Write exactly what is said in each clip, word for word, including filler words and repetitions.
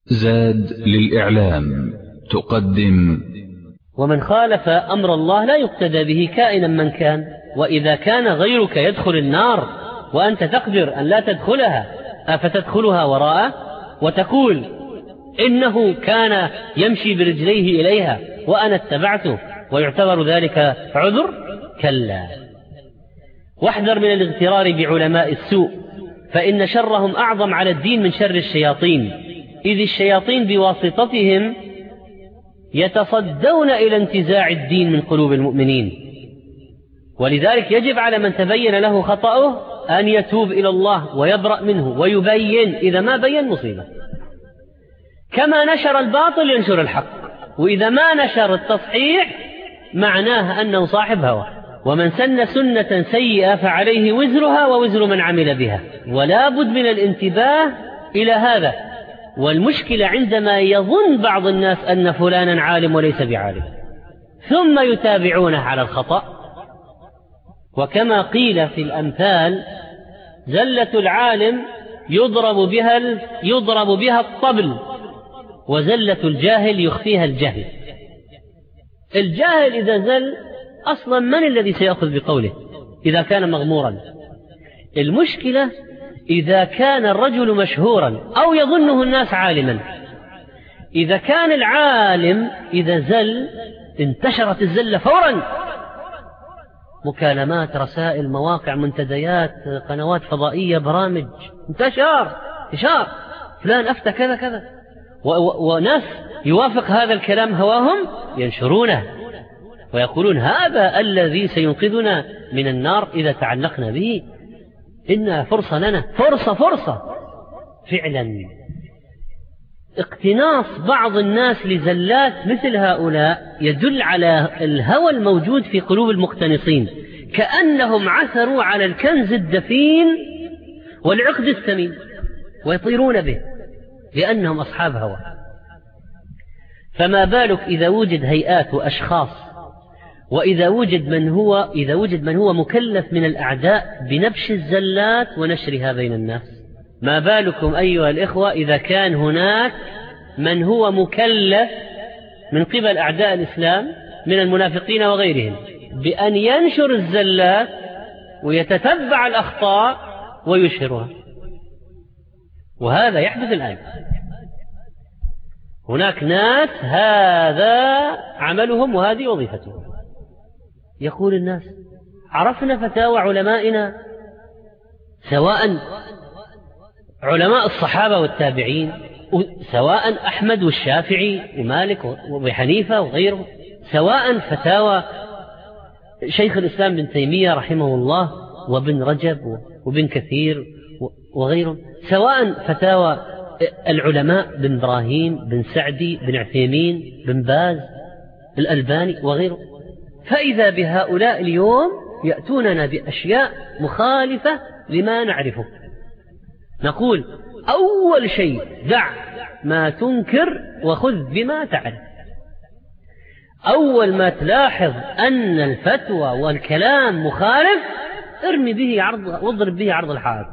زاد للإعلام تقدم: ومن خالف أمر الله لا يقتدى به كائنا من كان. وإذا كان غيرك يدخل النار وأنت تقدر أن لا تدخلها أفتدخلها وراءه وتقول إنه كان يمشي برجليه إليها وأنا اتبعته ويعتبر ذلك عذر؟ كلا. واحذر من الاغترار بعلماء السوء، فإن شرهم أعظم على الدين من شر الشياطين، إذ الشياطين بواسطتهم يتصدون إلى انتزاع الدين من قلوب المؤمنين. ولذلك يجب على من تبين له خطأه أن يتوب إلى الله ويبرأ منه ويبين، إذا ما بين مصيبة. كما نشر الباطل ينشر الحق، وإذا ما نشر التصحيح معناه أنه صاحب هوى. ومن سن سنة سيئة فعليه وزرها ووزر من عمل بها. ولا بد من الانتباه إلى هذا. والمشكلة عندما يظن بعض الناس أن فلانا عالم وليس بعالم، ثم يتابعونه على الخطأ. وكما قيل في الأمثال: زلة العالم يضرب بها يضرب بها الطبل، وزلة الجاهل يخفيها الجهل. الجاهل إذا زل أصلا من الذي سيأخذ بقوله إذا كان مغمورا؟ المشكلة إذا كان الرجل مشهورا أو يظنه الناس عالما. إذا كان العالم إذا زل انتشرت الزلة فورا، مكالمات، رسائل، مواقع، منتديات، قنوات فضائية، برامج، انتشار انتشار فلان أفتى كذا كذا، وناس يوافق هذا الكلام هواهم ينشرونه ويقولون هذا الذي سينقذنا من النار إذا تعلقنا به، إنها فرصة لنا، فرصة فرصة فعلا. اقتناص بعض الناس لزلات مثل هؤلاء يدل على الهوى الموجود في قلوب المقتنصين، كأنهم عثروا على الكنز الدفين والعقد الثمين ويطيرون به لأنهم أصحاب هوى. فما بالك إذا وجد هيئات وأشخاص، وإذا وجد من هو إذا وجد من هو مكلف من الأعداء بنبش الزلات ونشرها بين الناس. ما بالكم أيها الإخوة إذا كان هناك من هو مكلف من قبل أعداء الإسلام من المنافقين وغيرهم بأن ينشر الزلات ويتتبع الأخطاء ويشهرها. وهذا يحدث الآن. هناك ناس هذا عملهم وهذه وظيفتهم. يقول الناس: عرفنا فتاوى علمائنا، سواء علماء الصحابة والتابعين، سواء أحمد والشافعي ومالك وحنيفة وغيره، سواء فتاوى شيخ الإسلام بن تيمية رحمه الله وابن رجب وابن كثير وغيره، سواء فتاوى العلماء بن إبراهيم بن سعدي بن عثيمين بن باز الألباني وغيره. فإذا بهؤلاء اليوم يأتوننا بأشياء مخالفة لما نعرفه. نقول: أول شيء دع ما تنكر وخذ بما تعرف. أول ما تلاحظ أن الفتوى والكلام مخالف ارمي به عرض واضرب به عرض الحائط.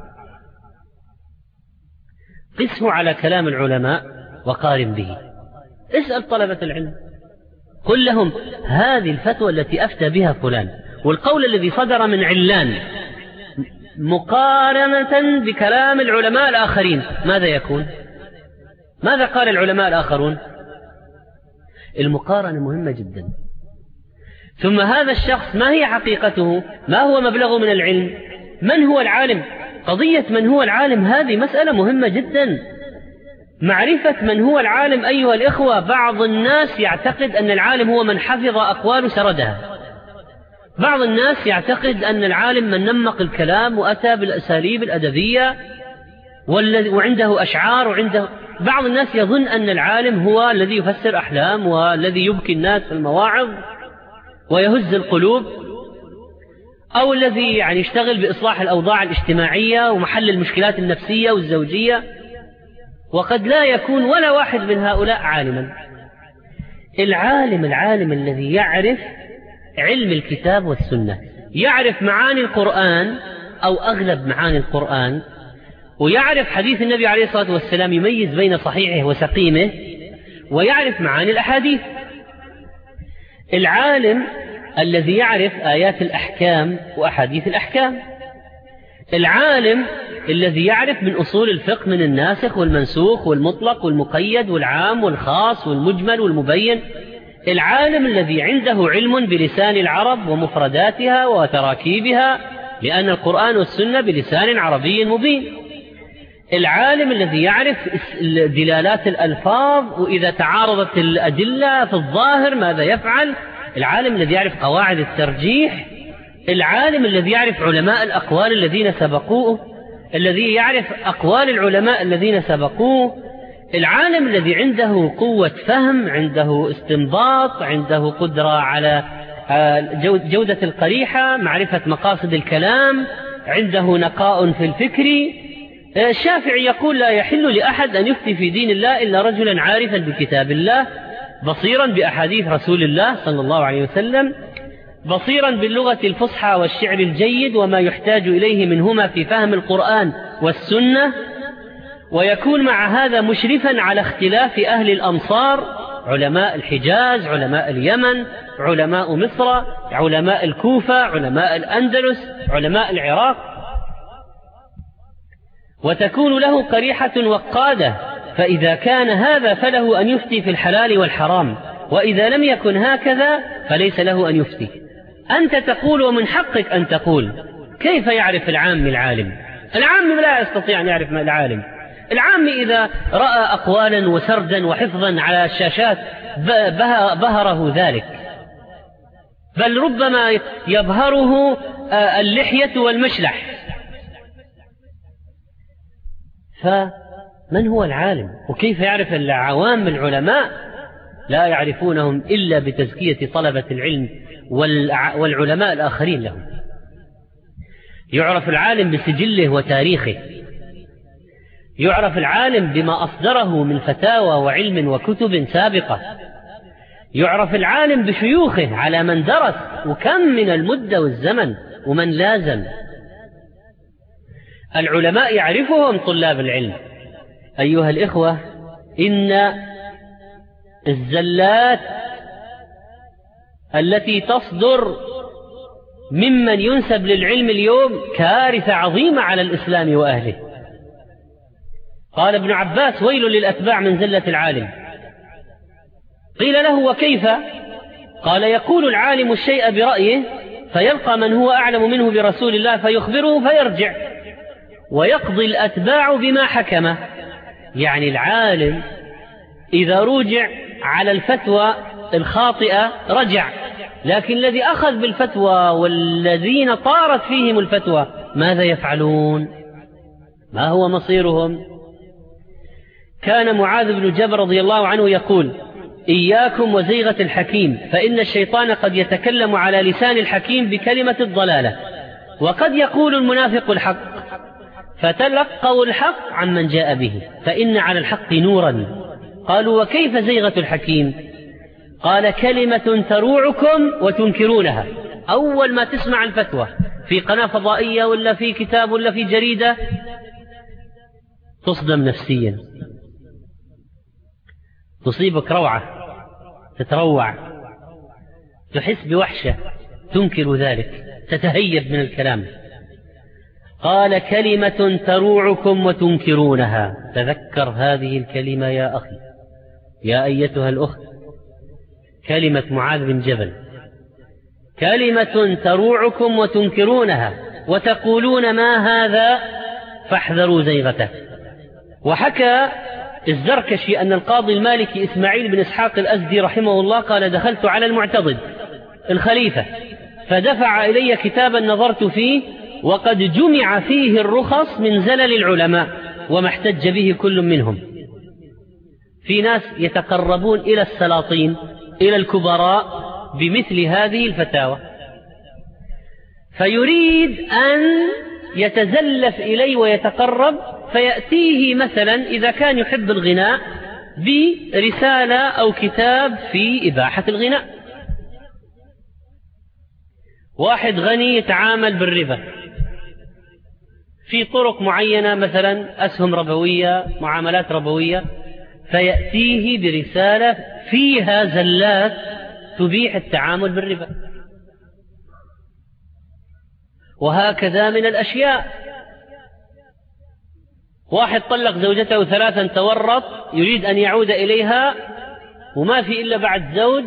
قسه على كلام العلماء وقارن به. اسأل طلبة العلم، قل لهم: هذه الفتوى التي أفتى بها فلان والقول الذي صدر من علان مقارنة بكلام العلماء الآخرين، ماذا يكون؟ ماذا قال العلماء الآخرون؟ المقارنة مهمة جدا. ثم هذا الشخص ما هي حقيقته؟ ما هو مبلغه من العلم؟ من هو العالم؟ قضية من هو العالم هذه مسألة مهمة جدا. معرفة من هو العالم أيها الإخوة، بعض الناس يعتقد أن العالم هو من حفظ أقوال سردها. بعض الناس يعتقد أن العالم من نمق الكلام وأتى بالأساليب الأدبية وعنده أشعار وعنده. بعض الناس يظن أن العالم هو الذي يفسر أحلام والذي يبكي الناس في المواعظ ويهز القلوب، أو الذي يعني يشتغل بإصلاح الأوضاع الاجتماعية ومحل المشكلات النفسية والزوجية. وقد لا يكون ولا واحد من هؤلاء عالما. العالم العالم الذي يعرف علم الكتاب والسنة، يعرف معاني القرآن أو أغلب معاني القرآن، ويعرف حديث النبي عليه الصلاة والسلام، يميز بين صحيحه وسقيمه، ويعرف معاني الأحاديث. العالم الذي يعرف آيات الأحكام وأحاديث الأحكام، العالم الذي يعرف من أصول الفقه من الناسخ والمنسوخ والمطلق والمقيد والعام والخاص والمجمل والمبين، العالم الذي عنده علم بلسان العرب ومفرداتها وتراكيبها، لأن القرآن والسنة بلسان عربي مبين، العالم الذي يعرف دلالات الألفاظ وإذا تعارضت الأدلة في الظاهر ماذا يفعل، العالم الذي يعرف قواعد الترجيح، العالم الذي يعرف علماء الأقوال الذين سبقوه، الذي يعرف أقوال العلماء الذين سبقوه، العالم الذي عنده قوة فهم، عنده استنباط، عنده قدرة على جودة القريحة، معرفة مقاصد الكلام، عنده نقاء في الفكر. الشافعي يقول: لا يحل لأحد أن يفتي في دين الله إلا رجلا عارفا بكتاب الله، بصيرا بأحاديث رسول الله صلى الله عليه وسلم، بصيرا باللغة الفصحى والشعر الجيد وما يحتاج إليه منهما في فهم القرآن والسنة، ويكون مع هذا مشرفا على اختلاف أهل الأمصار، علماء الحجاز، علماء اليمن، علماء مصر، علماء الكوفة، علماء الأندلس، علماء العراق، وتكون له قريحة وقادة. فإذا كان هذا فله أن يفتي في الحلال والحرام، وإذا لم يكن هكذا فليس له أن يفتي. أنت تقول ومن حقك أن تقول. كيف يعرف العام العالم؟ العام لا يستطيع أن يعرف ما العالم. العام إذا رأى أقوالا وسردا وحفظا على الشاشات بهره ذلك، بل ربما يبهره اللحية والمشلح. فمن هو العالم؟ وكيف يعرف العوام العلماء؟ لا يعرفونهم إلا بتزكية طلبة العلم والعلماء الآخرين لهم. يعرف العالم بسجله وتاريخه، يعرف العالم بما أصدره من فتاوى وعلم وكتب سابقة، يعرف العالم بشيوخه على من درس وكم من المدة والزمن ومن لازم. العلماء يعرفهم طلاب العلم. أيها الإخوة، إن الزلات التي تصدر ممن ينسب للعلم اليوم كارثة عظيمة على الإسلام وأهله. قال ابن عباس: ويل للأتباع من زلة العالم. قيل له: وكيف؟ قال: يقول العالم الشيء برأيه فيلقى من هو أعلم منه برسول الله فيخبره فيرجع، ويقضي الأتباع بما حكمه. يعني العالم إذا رجع على الفتوى الخاطئة رجع، لكن الذي أخذ بالفتوى والذين طارت فيهم الفتوى ماذا يفعلون؟ ما هو مصيرهم؟ كان معاذ بن جبل رضي الله عنه يقول: إياكم وزيغة الحكيم، فإن الشيطان قد يتكلم على لسان الحكيم بكلمة الضلالة، وقد يقول المنافق الحق، فتلقوا الحق عمن جاء به، فإن على الحق نورا. قالوا: وكيف زيغة الحكيم؟ قال: كلمة تروعكم وتنكرونها. أول ما تسمع الفتوى في قناة فضائية ولا في كتاب ولا في جريدة تصدم نفسيا، تصيبك روعة، تتروع، تحس بوحشة، تنكر ذلك، تتهيب من الكلام. قال: كلمة تروعكم وتنكرونها. تذكر هذه الكلمة يا أخي، يا أيتها الأخت، كلمة معاذ بن جبل: كلمة تروعكم وتنكرونها وتقولون ما هذا فاحذروا زيغته. وحكى الزركشي أن القاضي المالكي إسماعيل بن إسحاق الأزدي رحمه الله قال: دخلت على المعتضد الخليفة فدفع إلي كتابا نظرت فيه وقد جمع فيه الرخص من زلل العلماء وما احتج به كل منهم. في ناس يتقربون إلى السلاطين إلى الكبراء بمثل هذه الفتاوى، فيريد أن يتزلف إليه ويتقرب، فيأتيه مثلا إذا كان يحب الغناء برسالة أو كتاب في إباحة الغناء. واحد غني يتعامل بالربا، في طرق معينة، مثلا أسهم ربوية، معاملات ربوية، فيأتيه برسالة فيها زلات تبيح التعامل بالربا. وهكذا من الأشياء، واحد طلق زوجته ثلاثا تورط، يريد أن يعود إليها وما في إلا بعد زوج،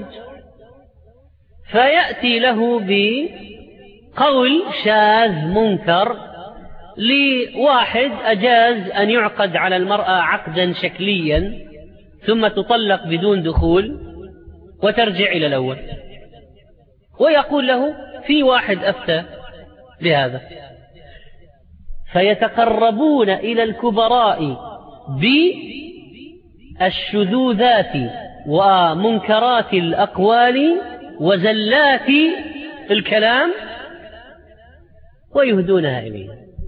فيأتي له بقول شاذ منكر لواحد أجاز أن يعقد على المرأة عقدا شكليا ثم تطلق بدون دخول وترجع إلى الأول، ويقول له في واحد أفتى بهذا، فيتقربون إلى الكبراء بالشذوذات ومنكرات الأقوال وزلات الكلام ويهدونها إليه.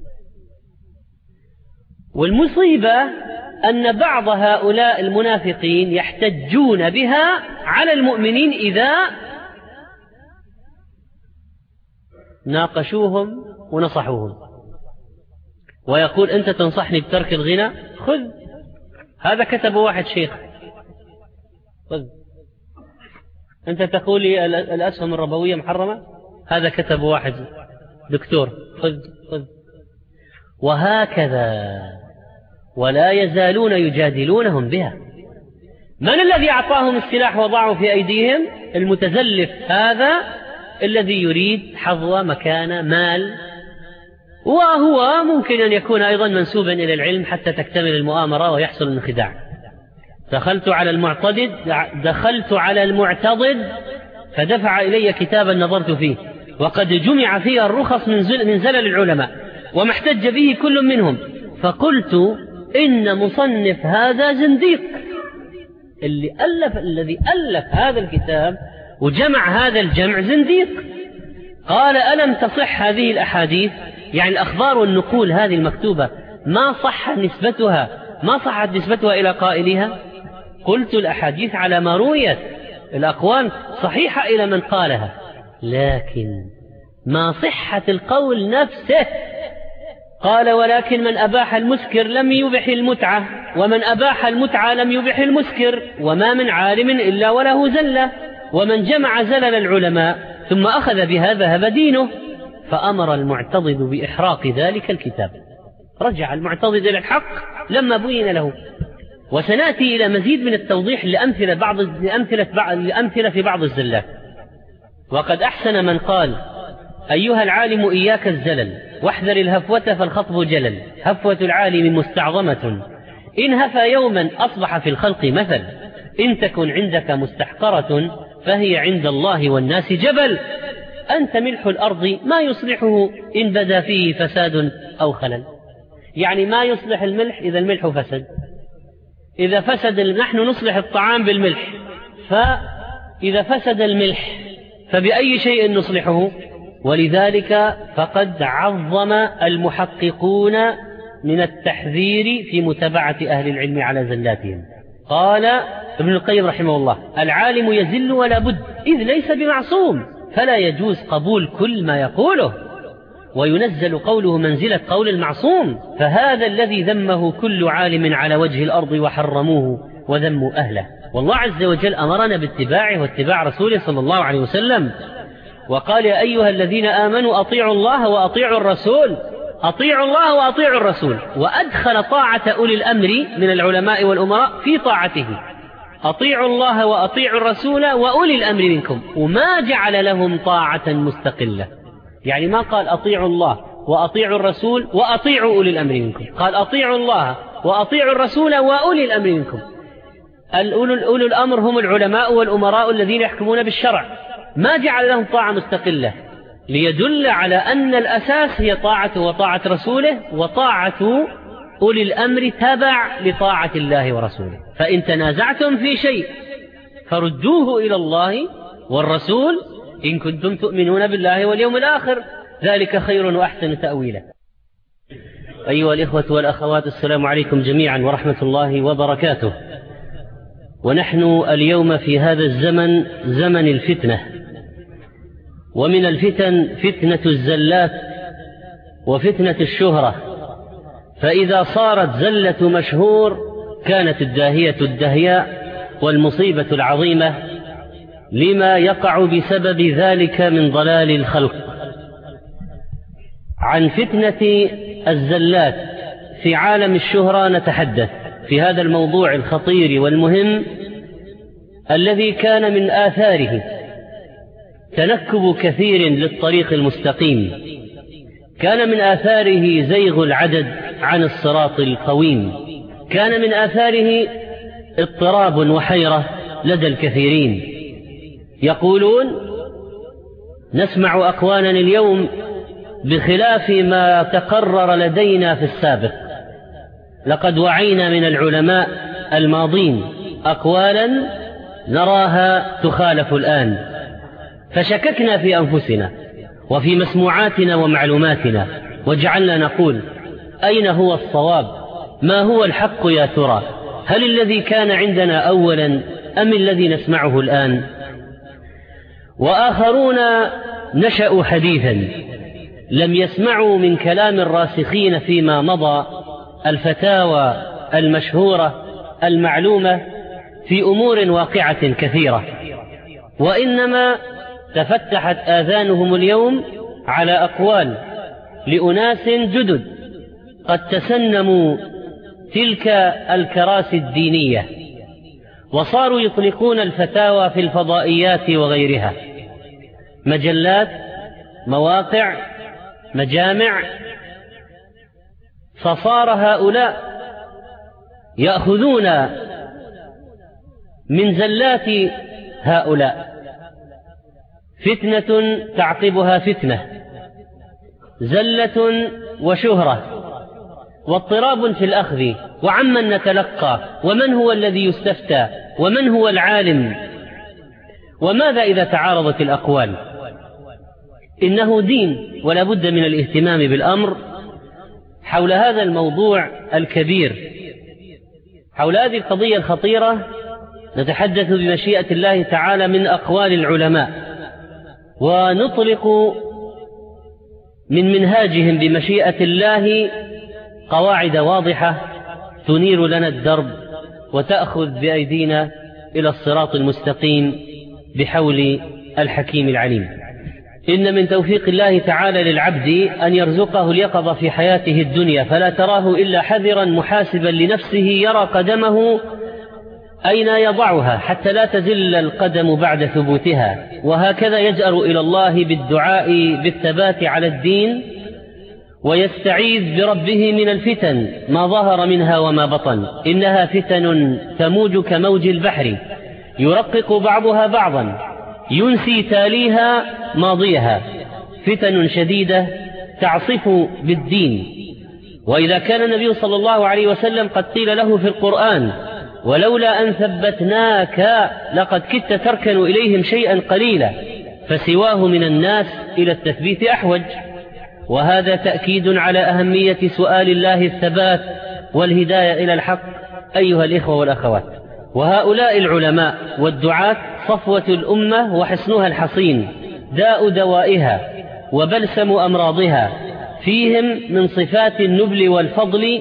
والمصيبة أن بعض هؤلاء المنافقين يحتجون بها على المؤمنين إذا ناقشوهم ونصحوهم، ويقول أنت تنصحني بترك الغنى، خذ هذا كتب واحد شيخ، خذ. أنت تقول لي الأسهم الربوية محرمة، هذا كتب واحد دكتور، خذ خذ. وهكذا، ولا يزالون يجادلونهم بها. من الذي أعطاهم السلاح وضعوا في أيديهم؟ المتزلف هذا الذي يريد حظوة مكان مال، وهو ممكن أن يكون أيضا منسوبا إلى العلم حتى تكتمل المؤامرة ويحصل الانخداع. دخلت على المعتضد دخلت على المعتضد فدفع إلي كتابا نظرت فيه، وقد جمع فيه الرخص من زل من زلل العلماء وما احتج به كل منهم، فقلت إن مصنف هذا زنديق، اللي ألف الذي ألف هذا الكتاب وجمع هذا الجمع زنديق. قال ألم تصح هذه الأحاديث، يعني الأخبار والنقول هذه المكتوبة ما صح نسبتها ما صحت نسبتها إلى قائلها؟ قلت الأحاديث على ما رويت، الأقوال صحيحة إلى من قالها، لكن ما صحة القول نفسه. قال ولكن من أباح المسكر لم يبح المتعة، ومن أباح المتعة لم يبح المسكر، وما من عالم إلا وله زلة، ومن جمع زلل العلماء ثم أخذ بها ذهب دينه. فأمر المعتضد بإحراق ذلك الكتاب. رجع المعتضد إلى الحق لما بين له. وسنأتي إلى مزيد من التوضيح لأمثلة, بعض لأمثلة, بعض لأمثلة في بعض الزلات. وقد أحسن من قال أيها العالم إياك الزلل واحذر الهفوة فالخطب جلل، هفوة العالم مستعظمة إن هفى يوما أصبح في الخلق مثل، إن تكن عندك مستحقرة فهي عند الله والناس جبل، أنت ملح الأرض ما يصلحه إن بدا فيه فساد أو خلل. يعني ما يصلح الملح إذا الملح فسد، إذا فسد نحن نصلح الطعام بالملح، فإذا فسد الملح فبأي شيء نصلحه؟ ولذلك فقد عظم المحققون من التحذير في متابعة أهل العلم على زلاتهم. قال ابن القيم رحمه الله العالم يزل ولا بد إذ ليس بمعصوم، فلا يجوز قبول كل ما يقوله، وينزل قوله منزلة قول المعصوم، فهذا الذي ذمه كل عالم على وجه الأرض وحرموه وذموا أهله. والله عز وجل أمرنا باتباعه واتباع رسوله صلى الله عليه وسلم، وقال يا أيها الذين آمنوا أطيعوا الله وأطيعوا الرسول، أطيعوا الله وأطيعوا الرسول، وأدخل طاعة أولي الأمر من العلماء والأمراء في طاعته، أطيعوا الله وأطيعوا الرسول وأولي الأمر منكم، وما جعل لهم طاعة مستقلة. يعني ما قال أطيعوا الله وأطيعوا الرسول وأطيعوا أولي الأمر منكم، قال أطيعوا الله وأطيعوا الرسول وأولي الأمر منكم. أولو الأمر هم العلماء والأمراء الذين يحكمون بالشرع، ما جعل لهم طاعة مستقلة، ليدل على أن الأساس هي طاعته وطاعة رسوله، وطاعة أولي الأمر تبع لطاعة الله ورسوله. فإن تنازعتم في شيء فردوه إلى الله والرسول إن كنتم تؤمنون بالله واليوم الآخر، ذلك خير وأحسن تأويلا. أيها الإخوة والأخوات، السلام عليكم جميعا ورحمة الله وبركاته. ونحن اليوم في هذا الزمن زمن الفتنة، ومن الفتن فتنة الزلات وفتنة الشهرة فإذا صارت زلة مشهور كانت الداهية الدهياء والمصيبة العظيمة لما يقع بسبب ذلك من ضلال الخلق. عن فتنة الزلات في عالم الشهرة نتحدث في هذا الموضوع الخطير والمهم الذي كان من آثاره تنكب كثير للطريق المستقيم، كان من آثاره زيغ العدد عن الصراط القويم، كان من آثاره اضطراب وحيرة لدى الكثيرين. يقولون نسمع أقوالا اليوم بخلاف ما تقرر لدينا في السابق، لقد وعينا من العلماء الماضين أقوالا نراها تخالف الآن، فشككنا في أنفسنا وفي مسموعاتنا ومعلوماتنا وجعلنا نقول أين هو الصواب؟ ما هو الحق يا ترى؟ هل الذي كان عندنا أولا أم الذي نسمعه الآن؟ وآخرون نشأوا حديثا لم يسمعوا من كلام الراسخين فيما مضى الفتاوى المشهورة المعلومة في أمور واقعة كثيرة، وإنما تفتحت آذانهم اليوم على أقوال لأناس جدد قد تسنموا تلك الكراسي الدينية وصاروا يطلقون الفتاوى في الفضائيات وغيرها، مجلات، مواقع، مجامع. فصار هؤلاء يأخذون من زلات هؤلاء فتنة تعقبها فتنة، زلة وشهرة واضطراب في الأخذ، وعمن نتلقى، ومن هو الذي يستفتى، ومن هو العالم، وماذا إذا تعارضت الأقوال؟ إنه دين ولا بد من الاهتمام بالأمر حول هذا الموضوع الكبير، حول هذه القضية الخطيرة. نتحدث بمشيئة الله تعالى من أقوال العلماء، ونطلق من منهاجهم بمشيئة الله قواعد واضحة تنير لنا الدرب وتأخذ بأيدينا إلى الصراط المستقيم بحول الحكيم العليم. إن من توفيق الله تعالى للعبد أن يرزقه اليقظة في حياته الدنيا، فلا تراه إلا حذرا محاسبا لنفسه يرى قدمه أين يضعها حتى لا تزل القدم بعد ثبوتها، وهكذا يجأر إلى الله بالدعاء بالثبات على الدين ويستعيذ بربه من الفتن ما ظهر منها وما بطن. إنها فتن تموج كموج البحر يرقق بعضها بعضا ينسي تاليها ماضيها، فتن شديدة تعصف بالدين. وإذا كان النبي صلى الله عليه وسلم قد قيل له في القرآن ولولا أن ثبتناك لقد كدت تركن إليهم شيئا قليلا، فسواه من الناس إلى التثبيت أحوج. وهذا تأكيد على أهمية سؤال الله الثبات والهداية إلى الحق أيها الإخوة والأخوات. وهؤلاء العلماء والدعاة صفوة الأمة وحصنها الحصين، داء دوائها وبلسم أمراضها، فيهم من صفات النبل والفضل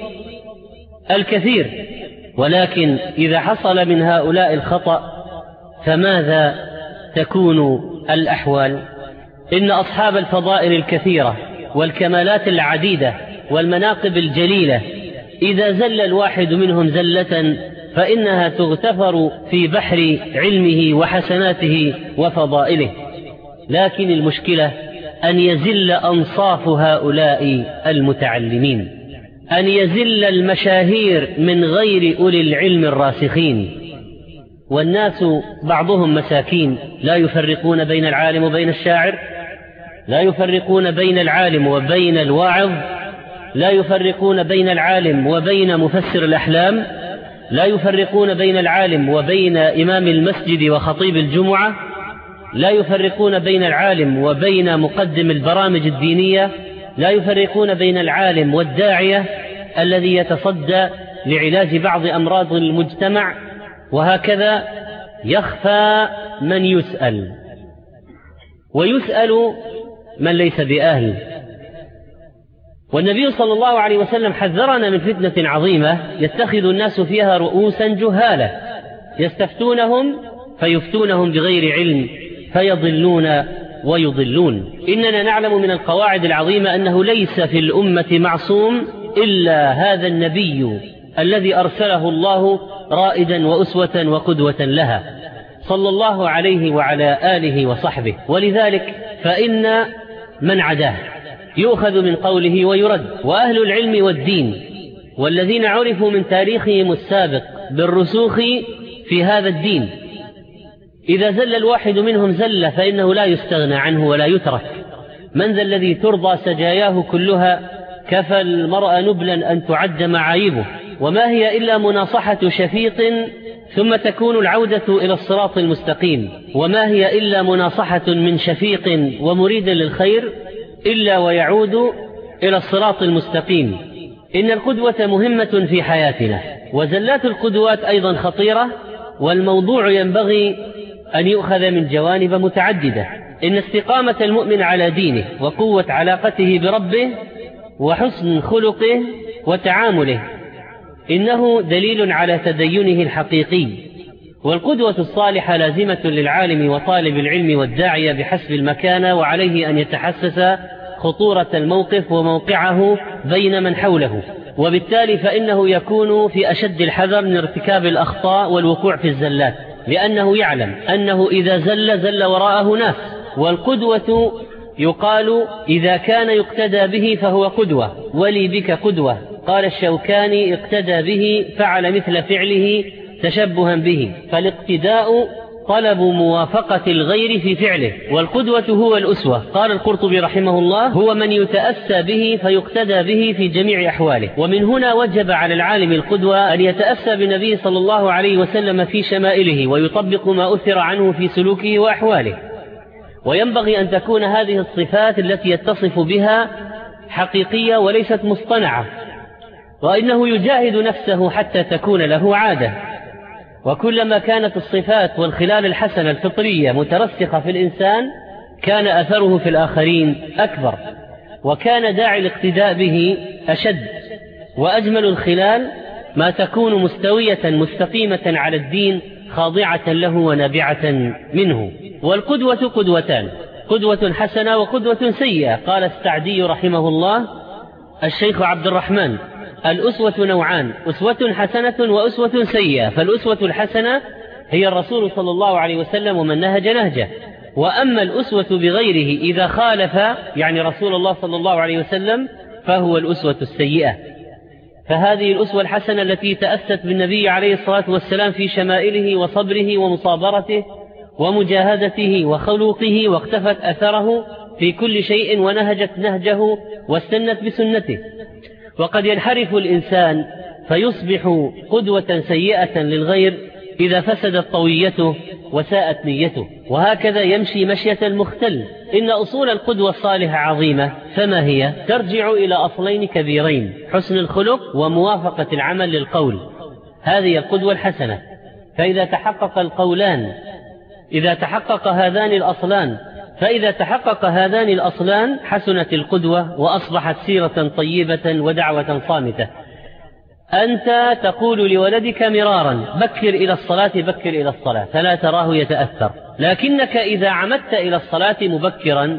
الكثير. ولكن إذا حصل من هؤلاء الخطأ فماذا تكون الأحوال؟ إن أصحاب الفضائل الكثيرة والكمالات العديدة والمناقب الجليلة إذا زل الواحد منهم زلة فإنها تغتفر في بحر علمه وحسناته وفضائله. لكن المشكلة أن يزل أنصاف هؤلاء المتعلمين، أن يزل المشاهير من غير أولي العلم الراسخين. والناس بعضهم مساكين لا يفرقون بين العالم وبين الشاعر، لا يفرقون بين العالم وبين الواعظ، لا يفرقون بين العالم وبين مفسر الأحلام، لا يفرقون بين العالم وبين إمام المسجد وخطيب الجمعة، لا يفرقون بين العالم وبين مقدم البرامج الدينية، لا يفرقون بين العالم والداعية الذي يتصدى لعلاج بعض أمراض المجتمع. وهكذا يخفى من يسأل، ويسأل من ليس بأهل، والنبي صلى الله عليه وسلم حذرنا من فتنة عظيمة يتخذ الناس فيها رؤوسا جهالة يستفتونهم فيفتونهم بغير علم فيضلون ويضلون. إننا نعلم من القواعد العظيمة أنه ليس في الأمة معصوم إلا هذا النبي الذي أرسله الله رائدا وأسوة وقدوة لها صلى الله عليه وعلى آله وصحبه. ولذلك فإن من عداه يؤخذ من قوله ويرد. وأهل العلم والدين والذين عرفوا من تاريخهم السابق بالرسوخ في هذا الدين إذا زل الواحد منهم زل فإنه لا يستغنى عنه ولا يترك. من ذا الذي ترضى سجاياه كلها كفى المرء نبلا أن تعد معايبه. وما هي إلا مناصحة شفيق ثم تكون العودة إلى الصراط المستقيم. وما هي إلا مناصحة من شفيق ومريد للخير إلا ويعود إلى الصراط المستقيم. إن القدوة مهمة في حياتنا وزلات القدوات أيضا خطيرة والموضوع ينبغي أن يؤخذ من جوانب متعددة. إن استقامة المؤمن على دينه وقوة علاقته بربه وحسن خلقه وتعامله إنه دليل على تدينه الحقيقي. والقدوة الصالحة لازمة للعالم وطالب العلم والداعية بحسب المكانة وعليه أن يتحسس خطورة الموقف وموقعه بين من حوله وبالتالي فإنه يكون في أشد الحذر من ارتكاب الأخطاء والوقوع في الزلات لأنه يعلم أنه إذا زل زل وراءه ناس. والقدوة يقال إذا كان يقتدى به فهو قدوة ولي بك قدوة. قال الشوكاني اقتدى به فعل مثل فعله تشبها به. فالاقتداء طلب موافقة الغير في فعله والقدوة هو الأسوة. قال القرطبي رحمه الله هو من يتأسى به فيقتدى به في جميع أحواله. ومن هنا وجب على العالم القدوة أن يتأسى بالنبي صلى الله عليه وسلم في شمائله ويطبق ما أثر عنه في سلوكه وأحواله. وينبغي أن تكون هذه الصفات التي يتصف بها حقيقية وليست مصطنعة. وإنه يجاهد نفسه حتى تكون له عادة. وكلما كانت الصفات والخلال الحسنة الفطرية مترسخة في الإنسان كان أثره في الآخرين أكبر وكان داعي الاقتداء به أشد. وأجمل الخلال ما تكون مستوية مستقيمة على الدين خاضعة له ونابعة منه. والقدوة قدوتان قدوة حسنة وقدوة سيئة. قال السعدي رحمه الله الشيخ عبد الرحمن الأسوة نوعان أسوة حسنة وأسوة سيئة. فالأسوة الحسنة هي الرسول صلى الله عليه وسلم ومن نهج نهجه. وأما الأسوة بغيره إذا خالف يعني رسول الله صلى الله عليه وسلم فهو الأسوة السيئة. فهذه الأسوة الحسنة التي تأست بالنبي عليه الصلاة والسلام في شمائله وصبره ومصابرته ومجاهدته وخلوقه واقتفت أثره في كل شيء ونهجت نهجه واستنت بسنته. وقد ينحرف الإنسان فيصبح قدوة سيئة للغير إذا فسدت طويته وساءت نيته. وهكذا يمشي مشية المختل. إن أصول القدوة الصالحة عظيمة. فما هي؟ ترجع إلى أصلين كبيرين حسن الخلق وموافقة العمل للقول. هذه القدوة الحسنة. فإذا تحقق القولان إذا تحقق هذان الأصلان فإذا تحقق هذان الأصلان حسنت القدوة وأصبحت سيرة طيبة ودعوة صامتة. أنت تقول لولدك مرارا بكر إلى الصلاة بكر إلى الصلاة فلا تراه يتأثر. لكنك إذا عمدت إلى الصلاة مبكرا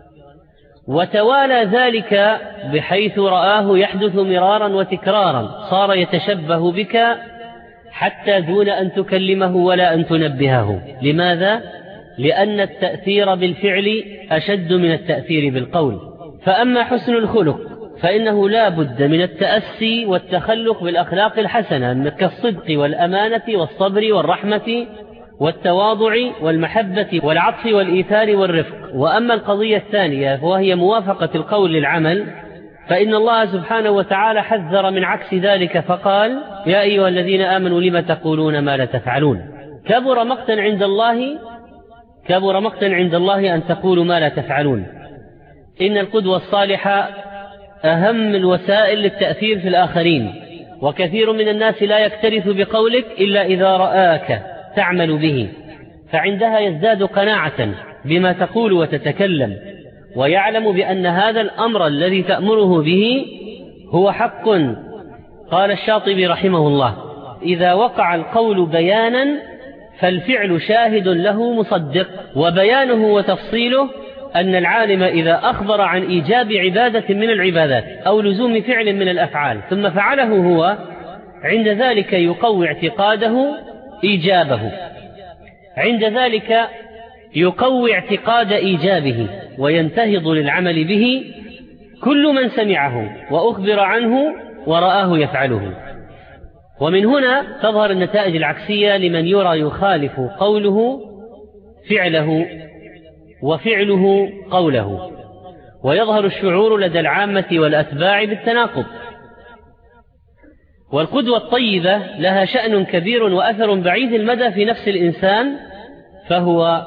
وتوالى ذلك بحيث رآه يحدث مرارا وتكرارا صار يتشبه بك حتى دون أن تكلمه ولا أن تنبهه. لماذا؟ لأن التأثير بالفعل أشد من التأثير بالقول. فأما حسن الخلق فإنه لا بد من التأسي والتخلق بالأخلاق الحسنة كالصدق والأمانة والصبر والرحمة والتواضع والمحبة والعطف والإيثار والرفق. وأما القضية الثانية وهي موافقة القول للعمل فإن الله سبحانه وتعالى حذر من عكس ذلك فقال يا أيها الذين آمنوا لم تقولون ما لا تفعلون. كبر مقتا عند الله كبر مقتا عند الله أن تقولوا ما لا تفعلون. إن القدوة الصالحة أهم الوسائل للتأثير في الآخرين. وكثير من الناس لا يكترث بقولك إلا إذا رآك تعمل به فعندها يزداد قناعة بما تقول وتتكلم ويعلم بأن هذا الأمر الذي تأمره به هو حق. قال الشاطبي رحمه الله: إذا وقع القول بيانا فالفعل شاهد له مصدق. وبيانه وتفصيله أن العالم إذا أخبر عن إيجاب عبادة من العبادات أو لزوم فعل من الأفعال ثم فعله هو، عند ذلك يقوي اعتقاده إيجابه، عند ذلك يقوي اعتقاد إيجابه وينتهض للعمل به كل من سمعه وأخبر عنه ورآه يفعله. ومن هنا تظهر النتائج العكسية لمن يرى يخالف قوله فعله وفعله قوله، ويظهر الشعور لدى العامة والأتباع بالتناقض. والقدوة الطيبة لها شأن كبير وأثر بعيد المدى في نفس الإنسان، فهو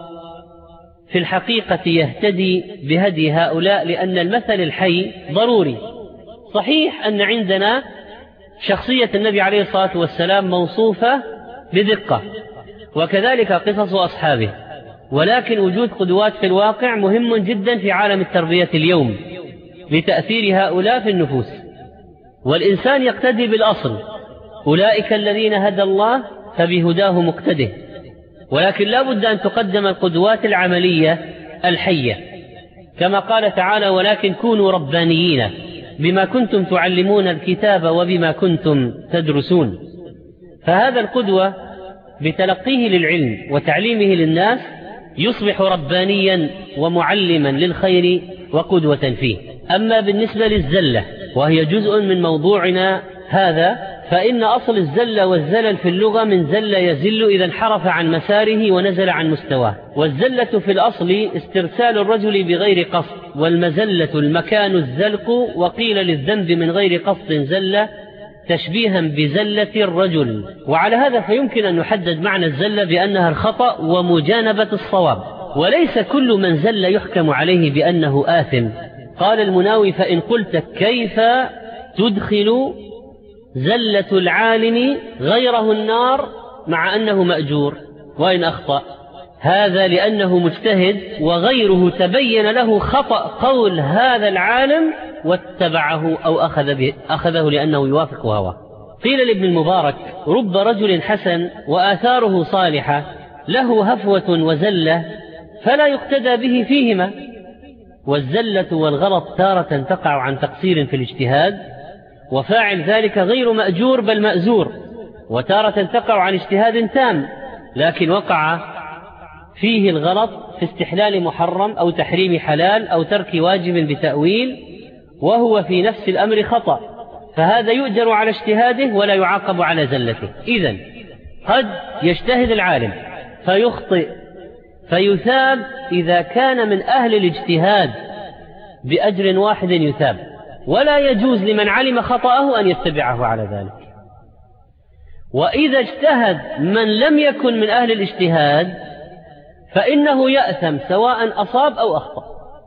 في الحقيقة يهتدي بهدي هؤلاء، لأن المثل الحي ضروري. صحيح أن عندنا شخصية النبي عليه الصلاة والسلام موصوفة بدقة، وكذلك قصص أصحابه، ولكن وجود قدوات في الواقع مهم جدا في عالم التربية اليوم لتأثير هؤلاء في النفوس. والإنسان يقتدي بالأصل: أولئك الذين هدى الله فبهداه مقتده. ولكن لا بد أن تقدم القدوات العملية الحية، كما قال تعالى: ولكن كونوا ربانيين بما كنتم تعلمون الكتاب وبما كنتم تدرسون. فهذا القدوة بتلقيه للعلم وتعليمه للناس يصبح ربانيا ومعلما للخير وقدوة فيه. أما بالنسبة للزلة وهي جزء من موضوعنا هذا، فإن أصل الزلة والزلل في اللغة من زل يزل إذا انحرف عن مساره ونزل عن مستواه. والزلة في الأصل استرسال الرجل بغير قصد، والمزلة المكان الزلق، وقيل للذنب من غير قصد زلة تشبيها بزلة الرجل. وعلى هذا فيمكن أن نحدد معنى الزلة بأنها الخطأ ومجانبة الصواب، وليس كل من زل يحكم عليه بأنه آثم. قال المناوي: فإن قلت كيف تدخل زلة العالم غيره النار مع أنه مأجور وإن أخطأ؟ هذا لأنه مجتهد وغيره تبين له خطأ قول هذا العالم واتبعه أو أخذ به أخذه لأنه يوافق هواه. قيل لابن المبارك: رب رجل حسن وآثاره صالحة له هفوة وزلة فلا يقتدى به فيهما. والزلة والغلط تارة تقع عن تقصير في الاجتهاد وفاعل ذلك غير مأجور بل مأزور، وتارة تقع عن اجتهاد تام لكن وقع فيه الغلط في استحلال محرم أو تحريم حلال أو ترك واجب بتأويل، وهو في نفس الأمر خطأ، فهذا يؤجر على اجتهاده ولا يعاقب على زلته. إذن قد يجتهد العالم فيخطئ فيثاب إذا كان من أهل الاجتهاد بأجر واحد يثاب، ولا يجوز لمن علم خطأه أن يتبعه على ذلك. وإذا اجتهد من لم يكن من أهل الاجتهاد فإنه يأثم سواء أصاب أو أخطأ.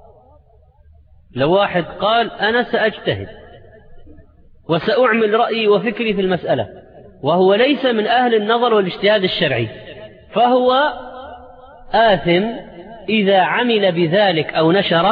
لو واحد قال أنا سأجتهد وسأعمل رأيي وفكري في المسألة وهو ليس من أهل النظر والاجتهاد الشرعي، فهو آثم إذا عمل بذلك أو نشره،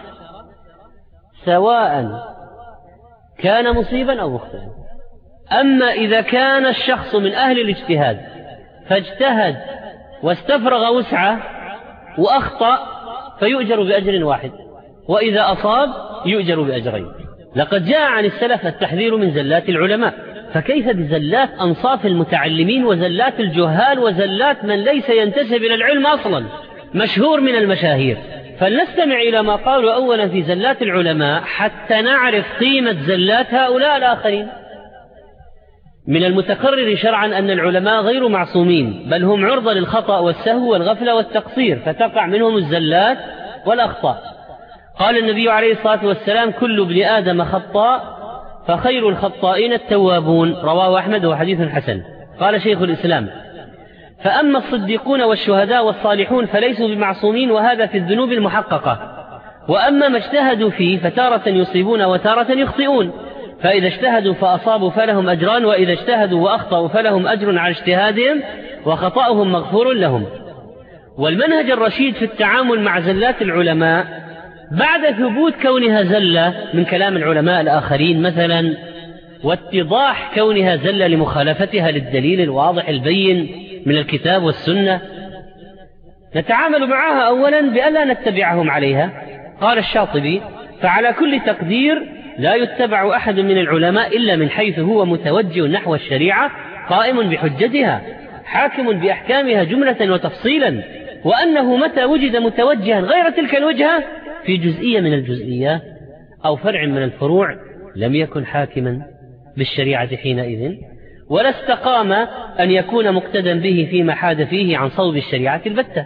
سواء كان مصيبا أو مخطئا. أما إذا كان الشخص من أهل الاجتهاد فاجتهد واستفرغ وسعه وأخطأ فيؤجر بأجر واحد، وإذا أصاب يؤجر بأجرين. لقد جاء عن السلف التحذير من زلات العلماء، فكيف بزلات أنصاف المتعلمين وزلات الجهال وزلات من ليس ينتسب إلى العلم أصلا، مشهور من المشاهير. فلنستمع إلى ما قالوا أولا في زلات العلماء حتى نعرف قيمة زلات هؤلاء الآخرين. من المتقرر شرعا أن العلماء غير معصومين، بل هم عرضة للخطأ والسهو والغفلة والتقصير، فتقع منهم الزلات والأخطاء. قال النبي عليه الصلاة والسلام: كل ابن آدم خطاء فخير الخطائين التوابون، رواه أحمد وحديث حسن. قال شيخ الإسلام: فأما الصديقون والشهداء والصالحون فليسوا بمعصومين، وهذا في الذنوب المحققة. وأما ما اجتهدوا فيه فتارة يصيبون وتارة يخطئون، فإذا اجتهدوا فأصابوا فلهم أجران، وإذا اجتهدوا وأخطأوا فلهم أجر على اجتهادهم وخطأهم مغفور لهم. والمنهج الرشيد في التعامل مع زلات العلماء بعد ثبوت كونها زلة من كلام العلماء الآخرين مثلا، واتضاح كونها زلة لمخالفتها للدليل الواضح البين من الكتاب والسنة، نتعامل معها أولا بألا نتبعهم عليها. قال الشاطبي: فعلى كل تقدير لا يتبع أحد من العلماء إلا من حيث هو متوجه نحو الشريعة قائم بحجتها حاكم بأحكامها جملة وتفصيلا، وأنه متى وجد متوجها غير تلك الوجهة في جزئية من الجزئيات أو فرع من الفروع لم يكن حاكما بالشريعة حينئذ، ولا استقام أن يكون مقتدا به فيما حاد فيه عن صوب الشريعة البتة.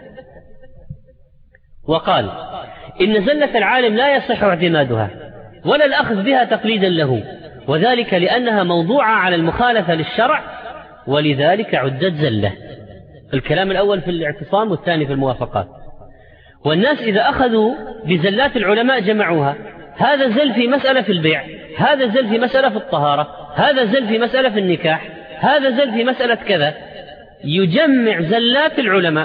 وقال: إن زلة العالم لا يصح اعتمادها ولا الأخذ بها تقليدا له، وذلك لأنها موضوعة على المخالفة للشرع، ولذلك عدت زلة. الكلام الأول في الاعتصام والثاني في الموافقات. والناس إذا أخذوا بزلات العلماء جمعوها، هذا زل في مسألة في البيع، هذا زل في مسألة في الطهارة، هذا زل في مسألة في النكاح، هذا زل في مسألة كذا، يجمع زلات العلماء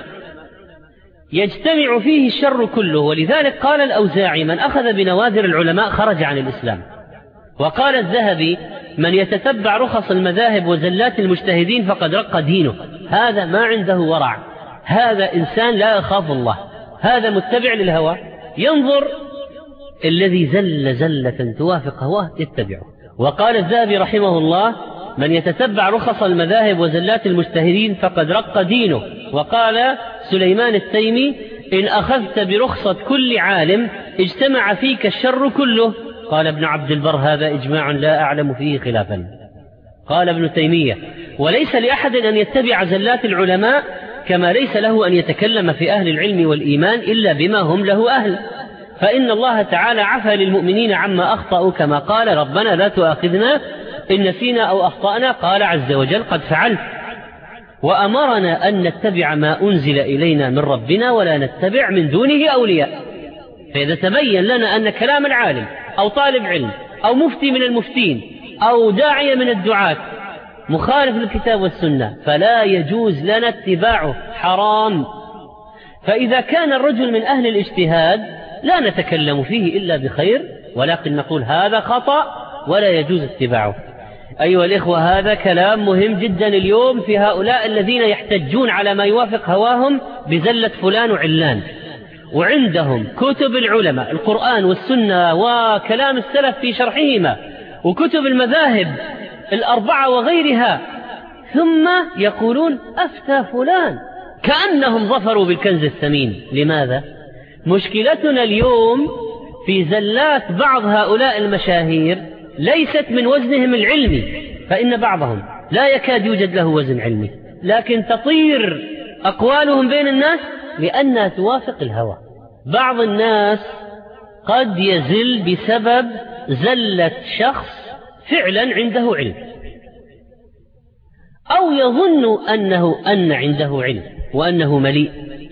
يجتمع فيه الشر كله. ولذلك قال الأوزاعي: من أخذ بنوادر العلماء خرج عن الإسلام. وقال الذهبي: من يتتبع رخص المذاهب وزلات المجتهدين فقد رق دينه. هذا ما عنده ورع، هذا إنسان لا يخاف الله، هذا متبع للهوى، ينظر الذي زل زلة توافق هواه يتبعه. وقال الذهبي رحمه الله: من يتتبع رخص المذاهب وزلات المجتهدين فقد رق دينه. وقال سليمان التيمي: إن أخذت برخصة كل عالم اجتمع فيك الشر كله. قال ابن عبد البر: هذا إجماع لا أعلم فيه خلافا. قال ابن تيمية: وليس لأحد أن يتبع زلات العلماء كما ليس له أن يتكلم في أهل العلم والإيمان إلا بما هم له أهل، فإن الله تعالى عفى للمؤمنين عما أخطأوا كما قال: ربنا لا تؤاخذنا إن نسينا أو أخطأنا. قال عز وجل: قد فعلت. وأمرنا أن نتبع ما أنزل إلينا من ربنا ولا نتبع من دونه أولياء. فإذا تبين لنا أن كلام العالم أو طالب علم أو مفتي من المفتين أو داعية من الدعاة مخالف للكتاب والسنة فلا يجوز لنا اتباعه، حرام. فإذا كان الرجل من أهل الاجتهاد لا نتكلم فيه إلا بخير، ولكن نقول هذا خطأ ولا يجوز اتباعه. أيها الإخوة، هذا كلام مهم جدا اليوم في هؤلاء الذين يحتجون على ما يوافق هواهم بزلة فلان وعلان، وعندهم كتب العلماء القرآن والسنة وكلام السلف في شرحهما وكتب المذاهب الأربعة وغيرها، ثم يقولون أفتى فلان كأنهم ظفروا بالكنز الثمين. لماذا؟ مشكلتنا اليوم في زلات بعض هؤلاء المشاهير ليست من وزنهم العلمي، فإن بعضهم لا يكاد يوجد له وزن علمي، لكن تطير أقوالهم بين الناس لأنها توافق الهوى. بعض الناس قد يزل بسبب زلة شخص فعلا عنده علم، أو يظن أنه أن عنده علم وأنه مليء،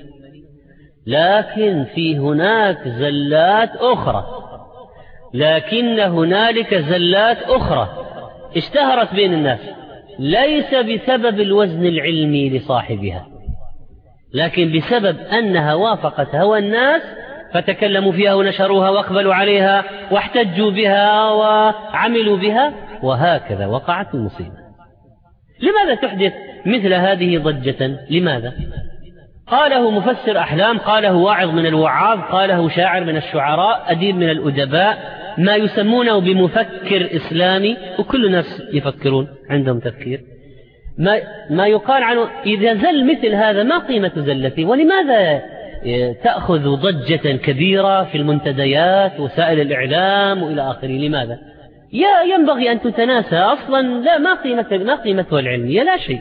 لكن في هناك زلات أخرى، لكن هنالك زلات أخرى اشتهرت بين الناس ليس بسبب الوزن العلمي لصاحبها، لكن بسبب أنها وافقت هوى الناس فتكلموا فيها ونشروها واقبلوا عليها واحتجوا بها وعملوا بها، وهكذا وقعت المصيبة. لماذا تحدث مثل هذه ضجة؟ لماذا؟ قاله مفسر أحلام، قاله واعظ من الوعاظ، قاله شاعر من الشعراء، أديب من الأدباء، ما يسمونه بمفكر إسلامي، وكل الناس يفكرون عندهم تفكير. ما, ما يقال عنه إذا زل مثل هذا ما قيمة زلته؟ ولماذا تأخذ ضجة كبيرة في المنتديات وسائل الإعلام وإلى آخره؟ لماذا؟ يا ينبغي أن تتناسى أصلا. لا، ما قيمة ما قيمته العلمية؟ لا شيء.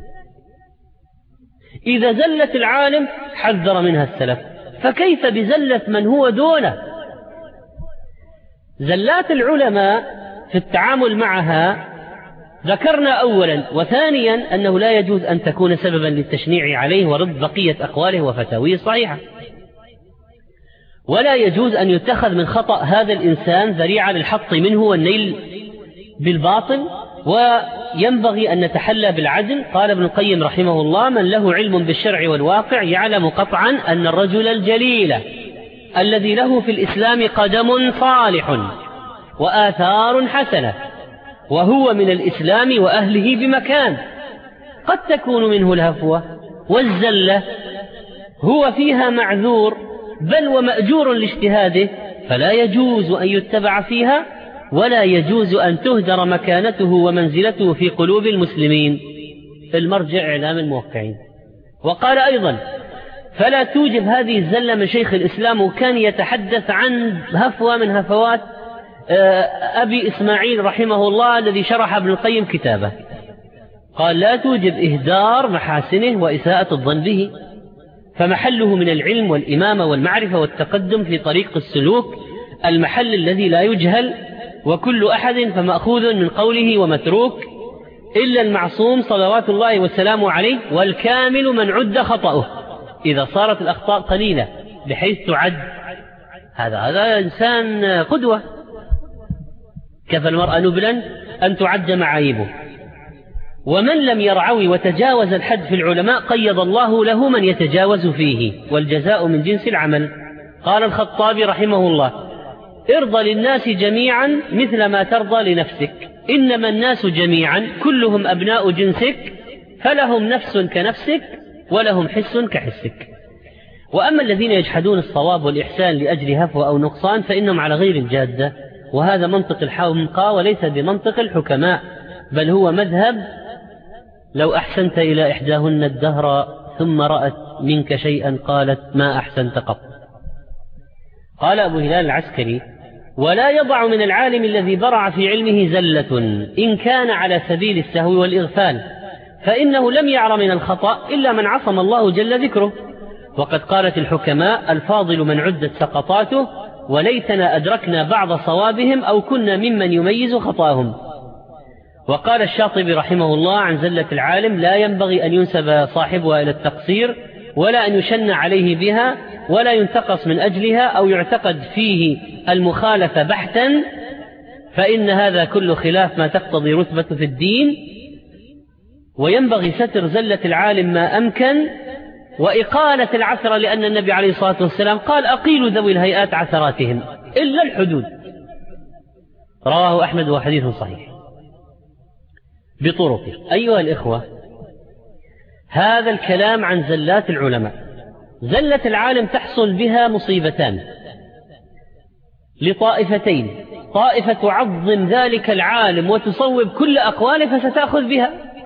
إذا زلت العالم حذر منها السلف، فكيف بزلة من هو دونه؟ زلات العلماء في التعامل معها ذكرنا أولا، وثانيا أنه لا يجوز أن تكون سببا للتشنيع عليه ورد بقية أقواله وفتاويه الصحيحة، ولا يجوز أن يتخذ من خطأ هذا الإنسان ذريعة للحط منه والنيل بالباطل، وينبغي أن نتحلى بالعدل. قال ابن القيم رحمه الله: من له علم بالشرع والواقع يعلم قطعا أن الرجل الجليل الذي له في الإسلام قدم صالح وآثار حسنة، وهو من الإسلام وأهله بمكان، قد تكون منه الهفوة والزلة، هو فيها معذور بل ومأجور لاجتهاده، فلا يجوز أن يتبع فيها، ولا يجوز أن تهدر مكانته ومنزلته في قلوب المسلمين. المرجع إعلام الموقعين. وقال أيضا: فلا توجب هذه الزلة من شيخ الإسلام، وكان يتحدث عن هفوة من هفوات أبي إسماعيل رحمه الله الذي شرح ابن القيم كتابه، قال: لا توجب إهدار محاسنه وإساءة الظن به، فمحله من العلم والإمامة والمعرفة والتقدم في طريق السلوك، المحل الذي لا يجهل، وكل أحد فمأخوذ من قوله ومتروك إلا المعصوم صلوات الله والسلام عليه، والكامل من عد خطأه إذا صارت الأخطاء قليلة بحيث تعد. هذا هذا إنسان قدوة، كفى المرأة نبلا أن تعد معايبه. ومن لم يرعوي وتجاوز الحد في العلماء قيض الله له من يتجاوز فيه، والجزاء من جنس العمل. قال الخطابي رحمه الله: ارضى للناس جميعا مثل ما ترضى لنفسك، إنما الناس جميعا كلهم أبناء جنسك، فلهم نفس كنفسك ولهم حس كحسك. وأما الذين يجحدون الصواب والإحسان لأجل هفوة أو نقصان فإنهم على غير الجادة، وهذا منطق الحمقى وليس بمنطق الحكماء، بل هو مذهب لو أحسنت إلى إحداهن الدهر ثم رأت منك شيئا قالت ما أحسنت قط. قال أبو هلال العسكري: ولا يضع من العالم الذي برع في علمه زلة إن كان على سبيل السهو والإغفال، فإنه لم يعر من الخطأ إلا من عصم الله جل ذكره. وقد قالت الحكماء: الفاضل من عدت سقطاته، وليتنا أدركنا بعض صوابهم أو كنا ممن يميز خطاهم. وقال الشاطبي رحمه الله عن زلة العالم: لا ينبغي أن ينسب صاحبها إلى التقصير، ولا أن يشن عليه بها، ولا ينتقص من أجلها أو يعتقد فيه المخالفة بحتا، فإن هذا كل خلاف ما تقتضي رتبة في الدين. وينبغي ستر زلة العالم ما أمكن، وإقالة العثرة، لأن النبي عليه الصلاة والسلام قال: أقيلوا ذوي الهيئات عثراتهم إلا الحدود. رواه أحمد وحديث صحيح بطرقه. أيها الإخوة، هذا الكلام عن زلات العلماء. زلة العالم تحصل بها مصيبتان لطائفتين: طائفة تعظم ذلك العالم وتصوب كل أقواله فستأخذ بها،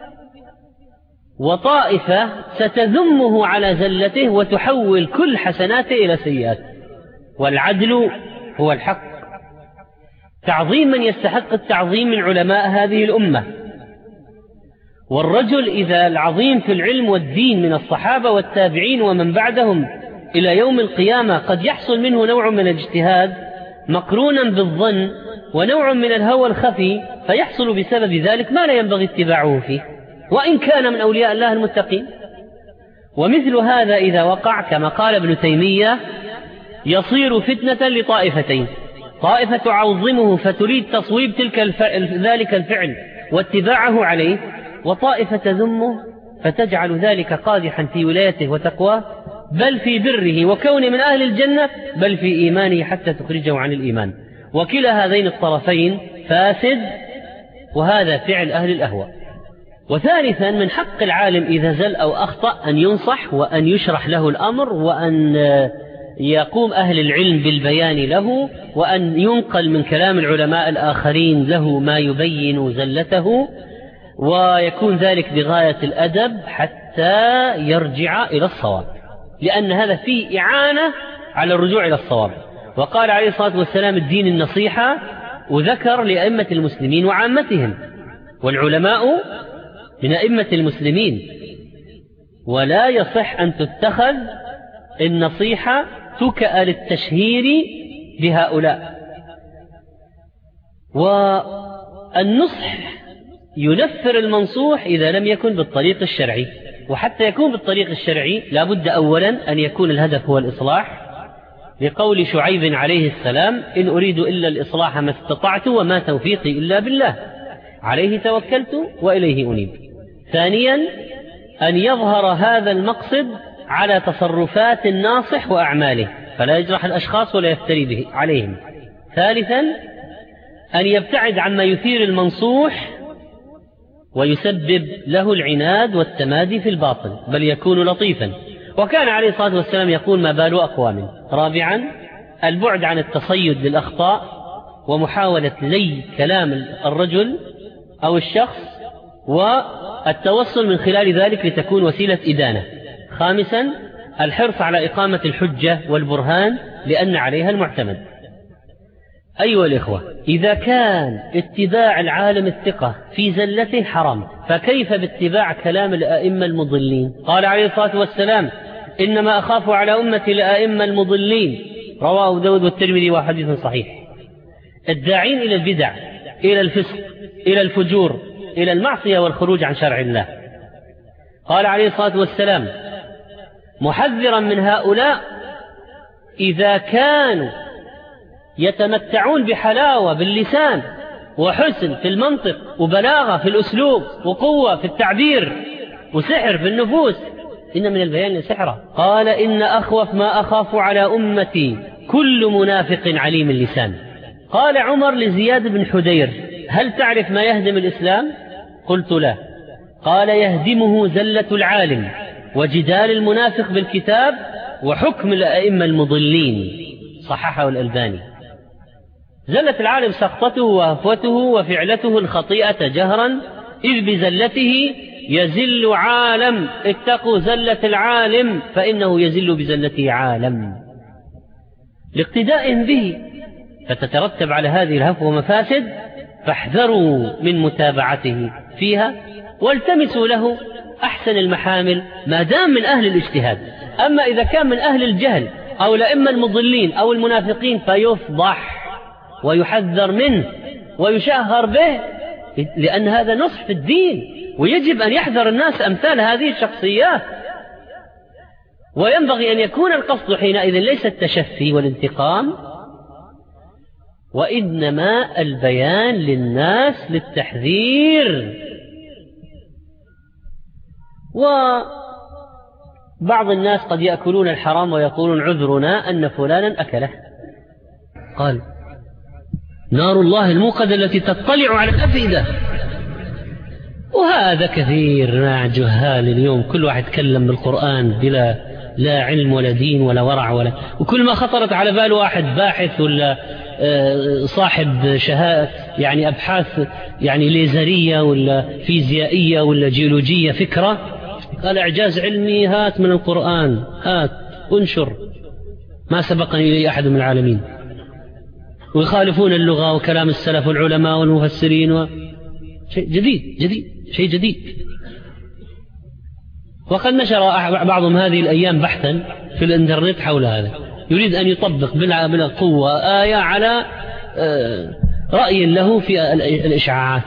وطائفة ستذمه على زلته وتحول كل حسناته إلى سيئات. والعدل هو الحق. تعظيم من يستحق التعظيم من علماء هذه الأمة. والرجل إذا العظيم في العلم والدين من الصحابة والتابعين ومن بعدهم إلى يوم القيامة قد يحصل منه نوع من الاجتهاد مقرونا بالظن ونوع من الهوى الخفي، فيحصل بسبب ذلك ما لا ينبغي اتباعه فيه، وإن كان من أولياء الله المتقين. ومثل هذا إذا وقع كما قال ابن تيمية يصير فتنة لطائفتين: طائفة تعظمه فتريد تصويب تلك الفعل ذلك الفعل واتباعه عليه، وطائفة تذمه فتجعل ذلك قادحا في ولايته وتقواه، بل في بره وكونه من أهل الجنة، بل في إيمانه حتى تخرجه عن الإيمان. وكلا هذين الطرفين فاسد، وهذا فعل أهل الأهواء. وثالثا، من حق العالم إذا زل أو أخطأ أن ينصح وأن يشرح له الأمر، وأن يقوم أهل العلم بالبيان له، وأن ينقل من كلام العلماء الآخرين له ما يبين زلته، ويكون ذلك بغاية الأدب حتى يرجع إلى الصواب، لأن هذا فيه إعانة على الرجوع إلى الصواب. وقال عليه الصلاة والسلام: الدين النصيحة، وذكر لأئمة المسلمين وعامتهم، والعلماء من أئمة المسلمين، ولا يصح أن تتخذ النصيحة تكأ للتشهير بهؤلاء. والنصح ينفر المنصوح إذا لم يكن بالطريق الشرعي، وحتى يكون بالطريق الشرعي لابد أولا أن يكون الهدف هو الإصلاح، لقول شعيب عليه السلام: إن أريد إلا الإصلاح ما استطعت وما توفيقي إلا بالله، عليه توكلت وإليه أنيب. ثانيا، أن يظهر هذا المقصد على تصرفات الناصح وأعماله، فلا يجرح الأشخاص ولا يفتري به عليهم. ثالثا أن يبتعد عما يثير المنصوح ويسبب له العناد والتمادي في الباطل، بل يكون لطيفا. وكان عليه الصلاة والسلام يقول: ما بال أقوام. رابعا البعد عن التصيد للأخطاء ومحاولة لي كلام الرجل أو الشخص والتوصل من خلال ذلك لتكون وسيلة إدانة. خامسا الحرص على إقامة الحجة والبرهان لأن عليها المعتمد. أيها الإخوة، إذا كان اتباع العالم الثقة في زلته حرام، فكيف باتباع كلام الأئمة المضلين؟ قال عليه الصلاة والسلام: إنما أخاف على أمتي الأئمة المضلين، رواه داود والترمذي وحديث صحيح. الداعين إلى البدع، إلى الفسق، إلى الفجور، إلى المعصية والخروج عن شرع الله. قال عليه الصلاة والسلام محذرا من هؤلاء: إذا كانوا يتمتعون بحلاوة باللسان وحسن في المنطق وبلاغة في الأسلوب وقوة في التعبير وسحر في النفوس، إن من البيان سحرا. قال: إن أخوف ما أخاف على أمتي كل منافق عليم اللسان. قال عمر لزياد بن حدير: هل تعرف ما يهدم الإسلام؟ قلت: لا. قال: يهدمه زلة العالم وجدال المنافق بالكتاب وحكم الأئمة المضلين. صححه الألباني. زلة العالم سقطته وهفوته وفعلته الخطيئة جهرا، إذ بزلته يزل عالم. اتقوا زلة العالم فإنه يزل بزلته عالم، لاقتداء به، فتترتب على هذه الهفوة مفاسد، فاحذروا من متابعته فيها والتمسوا له أحسن المحامل ما دام من أهل الاجتهاد. أما إذا كان من أهل الجهل أو الأئمة المضلين أو المنافقين فيفضح ويحذر منه ويشهر به، لأن هذا نصح في الدين، ويجب أن يحذر الناس أمثال هذه الشخصيات. وينبغي أن يكون القصد حينئذ ليس التشفي والانتقام، وإنما البيان للناس للتحذير. وبعض الناس قد يأكلون الحرام ويقولون عذرنا أن فلانا أكله. قال: نار الله الموقدة التي تطلع على الأفئدة. وهذا كثير مع جهال اليوم، كل واحد يتكلم بالقرآن بلا لا علم ولا دين ولا ورع ولا، وكل ما خطرت على بال واحد باحث ولا صاحب شهادة يعني أبحاث يعني ليزرية ولا فيزيائية ولا جيولوجية فكرة، قال: إعجاز علمي، هات من القرآن، هات انشر، ما سبقني إليه أحد من العالمين. ويخالفون اللغة وكلام السلف والعلماء والمفسرين و... شيء جديد جديد شيء جديد. وقد نشر بعضهم هذه الأيام بحثا في الإنترنت حول هذا، يريد أن يطبق بالقوة آية على رأي له في الإشعاعات.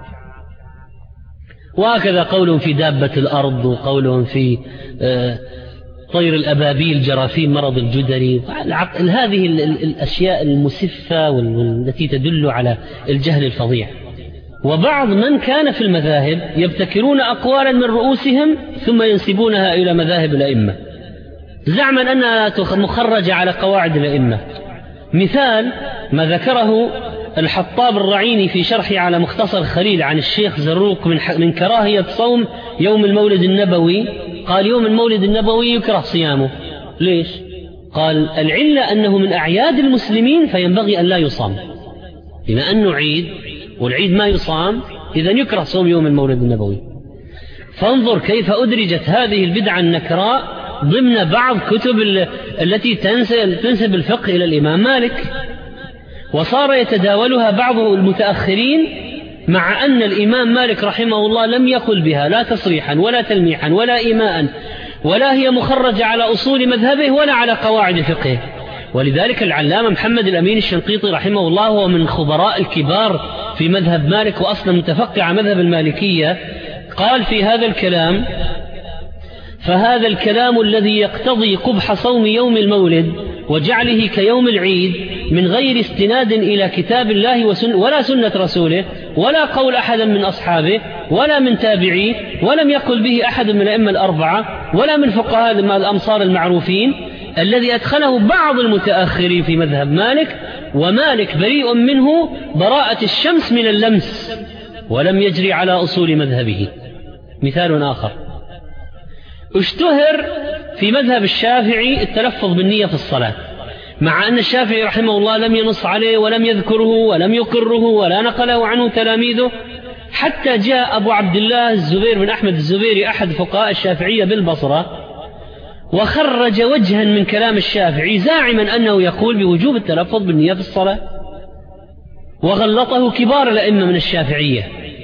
وهكذا قولهم في دابة الأرض، وقولهم في طير الأبابيل، جراثيم مرض الجدري. هذه الأشياء المسفة والتي تدل على الجهل الفظيع. وبعض من كان في المذاهب يبتكرون أقوالا من رؤوسهم ثم ينسبونها إلى مذاهب الأئمة زعما أنها مخرجة على قواعد الأئمة. مثال ما ذكره الحطاب الرعيني في شرحه على مختصر خليل عن الشيخ زروق من, من كراهية صوم يوم المولد النبوي. قال: يوم المولد النبوي يكره صيامه. ليش؟ قال: العلة أنه من أعياد المسلمين فينبغي أن لا يصام، بما أنه عيد والعيد ما يصام، إذن يكره صوم يوم المولد النبوي. فانظر كيف أدرجت هذه البدعة النكراء ضمن بعض كتب التي تنسب الفقه إلى الإمام مالك، وصار يتداولها بعض المتأخرين، مع أن الإمام مالك رحمه الله لم يقل بها لا تصريحا ولا تلميحا ولا إيماء، ولا هي مخرجة على أصول مذهبه ولا على قواعد فقهه. ولذلك العلامة محمد الأمين الشنقيطي رحمه الله هو من خبراء الكبار في مذهب مالك، وأصلا متفقه على مذهب المالكية، قال في هذا الكلام: فهذا الكلام الذي يقتضي قبح صوم يوم المولد وجعله كيوم العيد من غير استناد إلى كتاب الله وسن ولا سنة رسوله ولا قول أحد من أصحابه ولا من تابعيه، ولم يقل به أحد من الأئمة الأربعة ولا من فقهاء الأمصار المعروفين، الذي أدخله بعض المتأخرين في مذهب مالك، ومالك بريء منه براءة الشمس من اللمس، ولم يجري على أصول مذهبه. مثال آخر، اشتهر في مذهب الشافعي التلفظ بالنية في الصلاة، مع أن الشافعي رحمه الله لم ينص عليه ولم يذكره ولم يقره ولا نقله عنه تلاميذه، حتى جاء أبو عبد الله الزبير بن أحمد الزبيري أحد فقهاء الشافعية بالبصرة وخرج وجها من كلام الشافعي زاعما أنه يقول بوجوب التلفظ بالنية في الصلاة، وغلطه كبار الأئمة من الشافعية،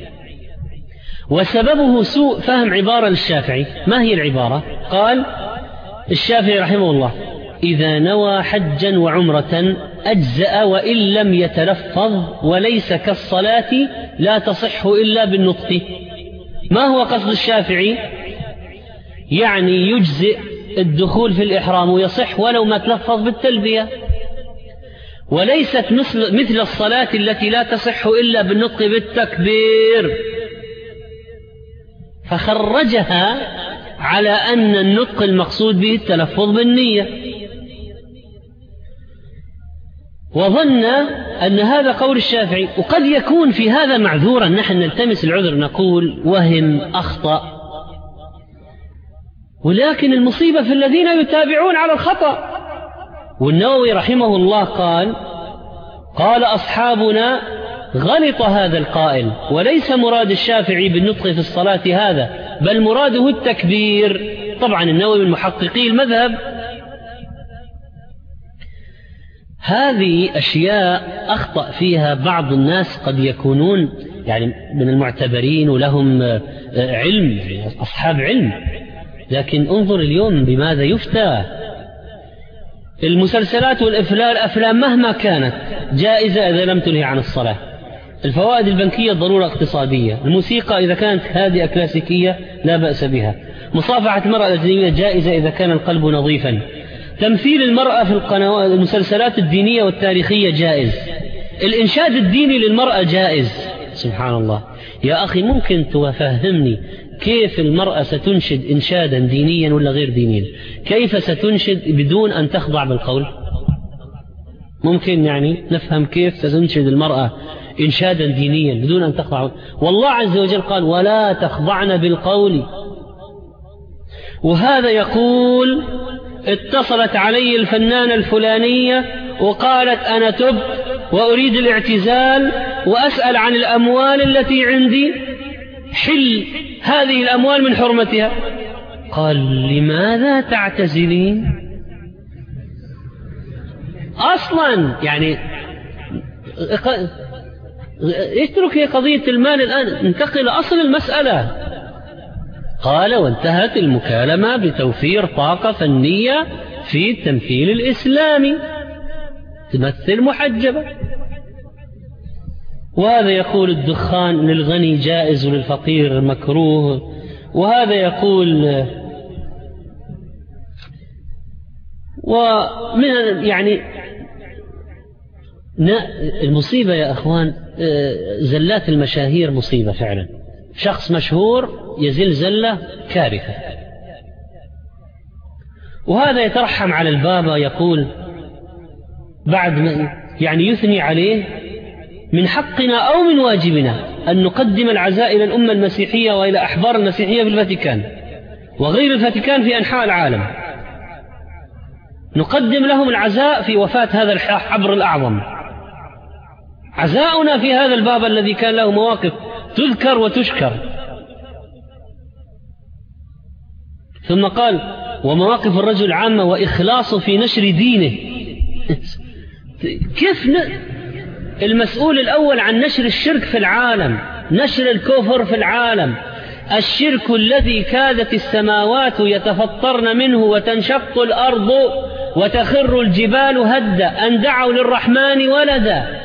وسببه سوء فهم عبارة للشافعي. ما هي العبارة؟ قال الشافعي رحمه الله: إذا نوى حجا وعمرة أجزأ وإن لم يتلفظ، وليس كالصلاة لا تصح إلا بالنطق. ما هو قصد الشافعي؟ يعني يجزئ الدخول في الإحرام ويصح ولو ما تلفظ بالتلبية، وليست مثل, مثل الصلاة التي لا تصح إلا بالنطق بالتكبير، فخرجها على أن النطق المقصود به التلفظ بالنية، وظن أن هذا قول الشافعي. وقد يكون في هذا معذورا، نحن نلتمس العذر نقول وهم أخطأ، ولكن المصيبة في الذين يتابعون على الخطأ. والنووي رحمه الله قال: قال أصحابنا غلط هذا القائل، وليس مراد الشافعي بالنطق في الصلاة هذا، بل مراده التكبير. طبعا النووي من محققي المذهب. هذه أشياء أخطأ فيها بعض الناس قد يكونون يعني من المعتبرين ولهم علم، يعني أصحاب علم، لكن انظر اليوم بماذا يفتى. المسلسلات والأفلام مهما كانت جائزة إذا لم تنهي عن الصلاة، الفوائد البنكية ضرورة اقتصادية، الموسيقى إذا كانت هادئة كلاسيكية لا بأس بها، مصافحة المرأة الأجنبية جائزة إذا كان القلب نظيفا، تمثيل المرأة في القنوات المسلسلات الدينية والتاريخية جائز، الإنشاد الديني للمرأة جائز. سبحان الله يا أخي، ممكن تفهمني كيف المرأة ستنشد إنشادا دينيا ولا غير دينيا؟ كيف ستنشد بدون أن تخضع بالقول؟ ممكن يعني نفهم كيف ستنشد المرأة إنشادا دينيا بدون أن تخضع؟ والله عز وجل قال: ولا تخضعن بالقول. وهذا يقول: اتصلت علي الفنانة الفلانية وقالت أنا تبت وأريد الاعتزال وأسأل عن الأموال التي عندي، حل هذه الأموال من حرمتها. قال: لماذا تعتزلين؟ أصلا يعني اترك هي قضية المال الآن، انتقل أصل المسألة. قال: وانتهت المكالمة بتوفير طاقة فنية في التمثيل الإسلامي، تمثل محجبة. وهذا يقول الدخان للغني جائز وللفقير مكروه، وهذا يقول ومن يعني المصيبة يا أخوان، زلات المشاهير مصيبة فعلا. شخص مشهور يزل زلة كارثة. وهذا يترحم على البابا، يقول بعد ما يعني يثني عليه: من حقنا أو من واجبنا أن نقدم العزاء إلى الأمة المسيحية وإلى أحبار المسيحية في الفاتيكان وغير الفاتيكان في أنحاء العالم، نقدم لهم العزاء في وفاة هذا الحبر الأعظم. عزاؤنا في هذا البابا الذي كان له مواقف تذكر وتشكر. ثم قال: ومواقف الرجل عامة وإخلاصه في نشر دينه. كيف ن... المسؤول الأول عن نشر الشرك في العالم، نشر الكفر في العالم، الشرك الذي كادت السماوات يتفطرن منه وتنشق الأرض وتخر الجبال هدا أن دعوا للرحمن ولدا.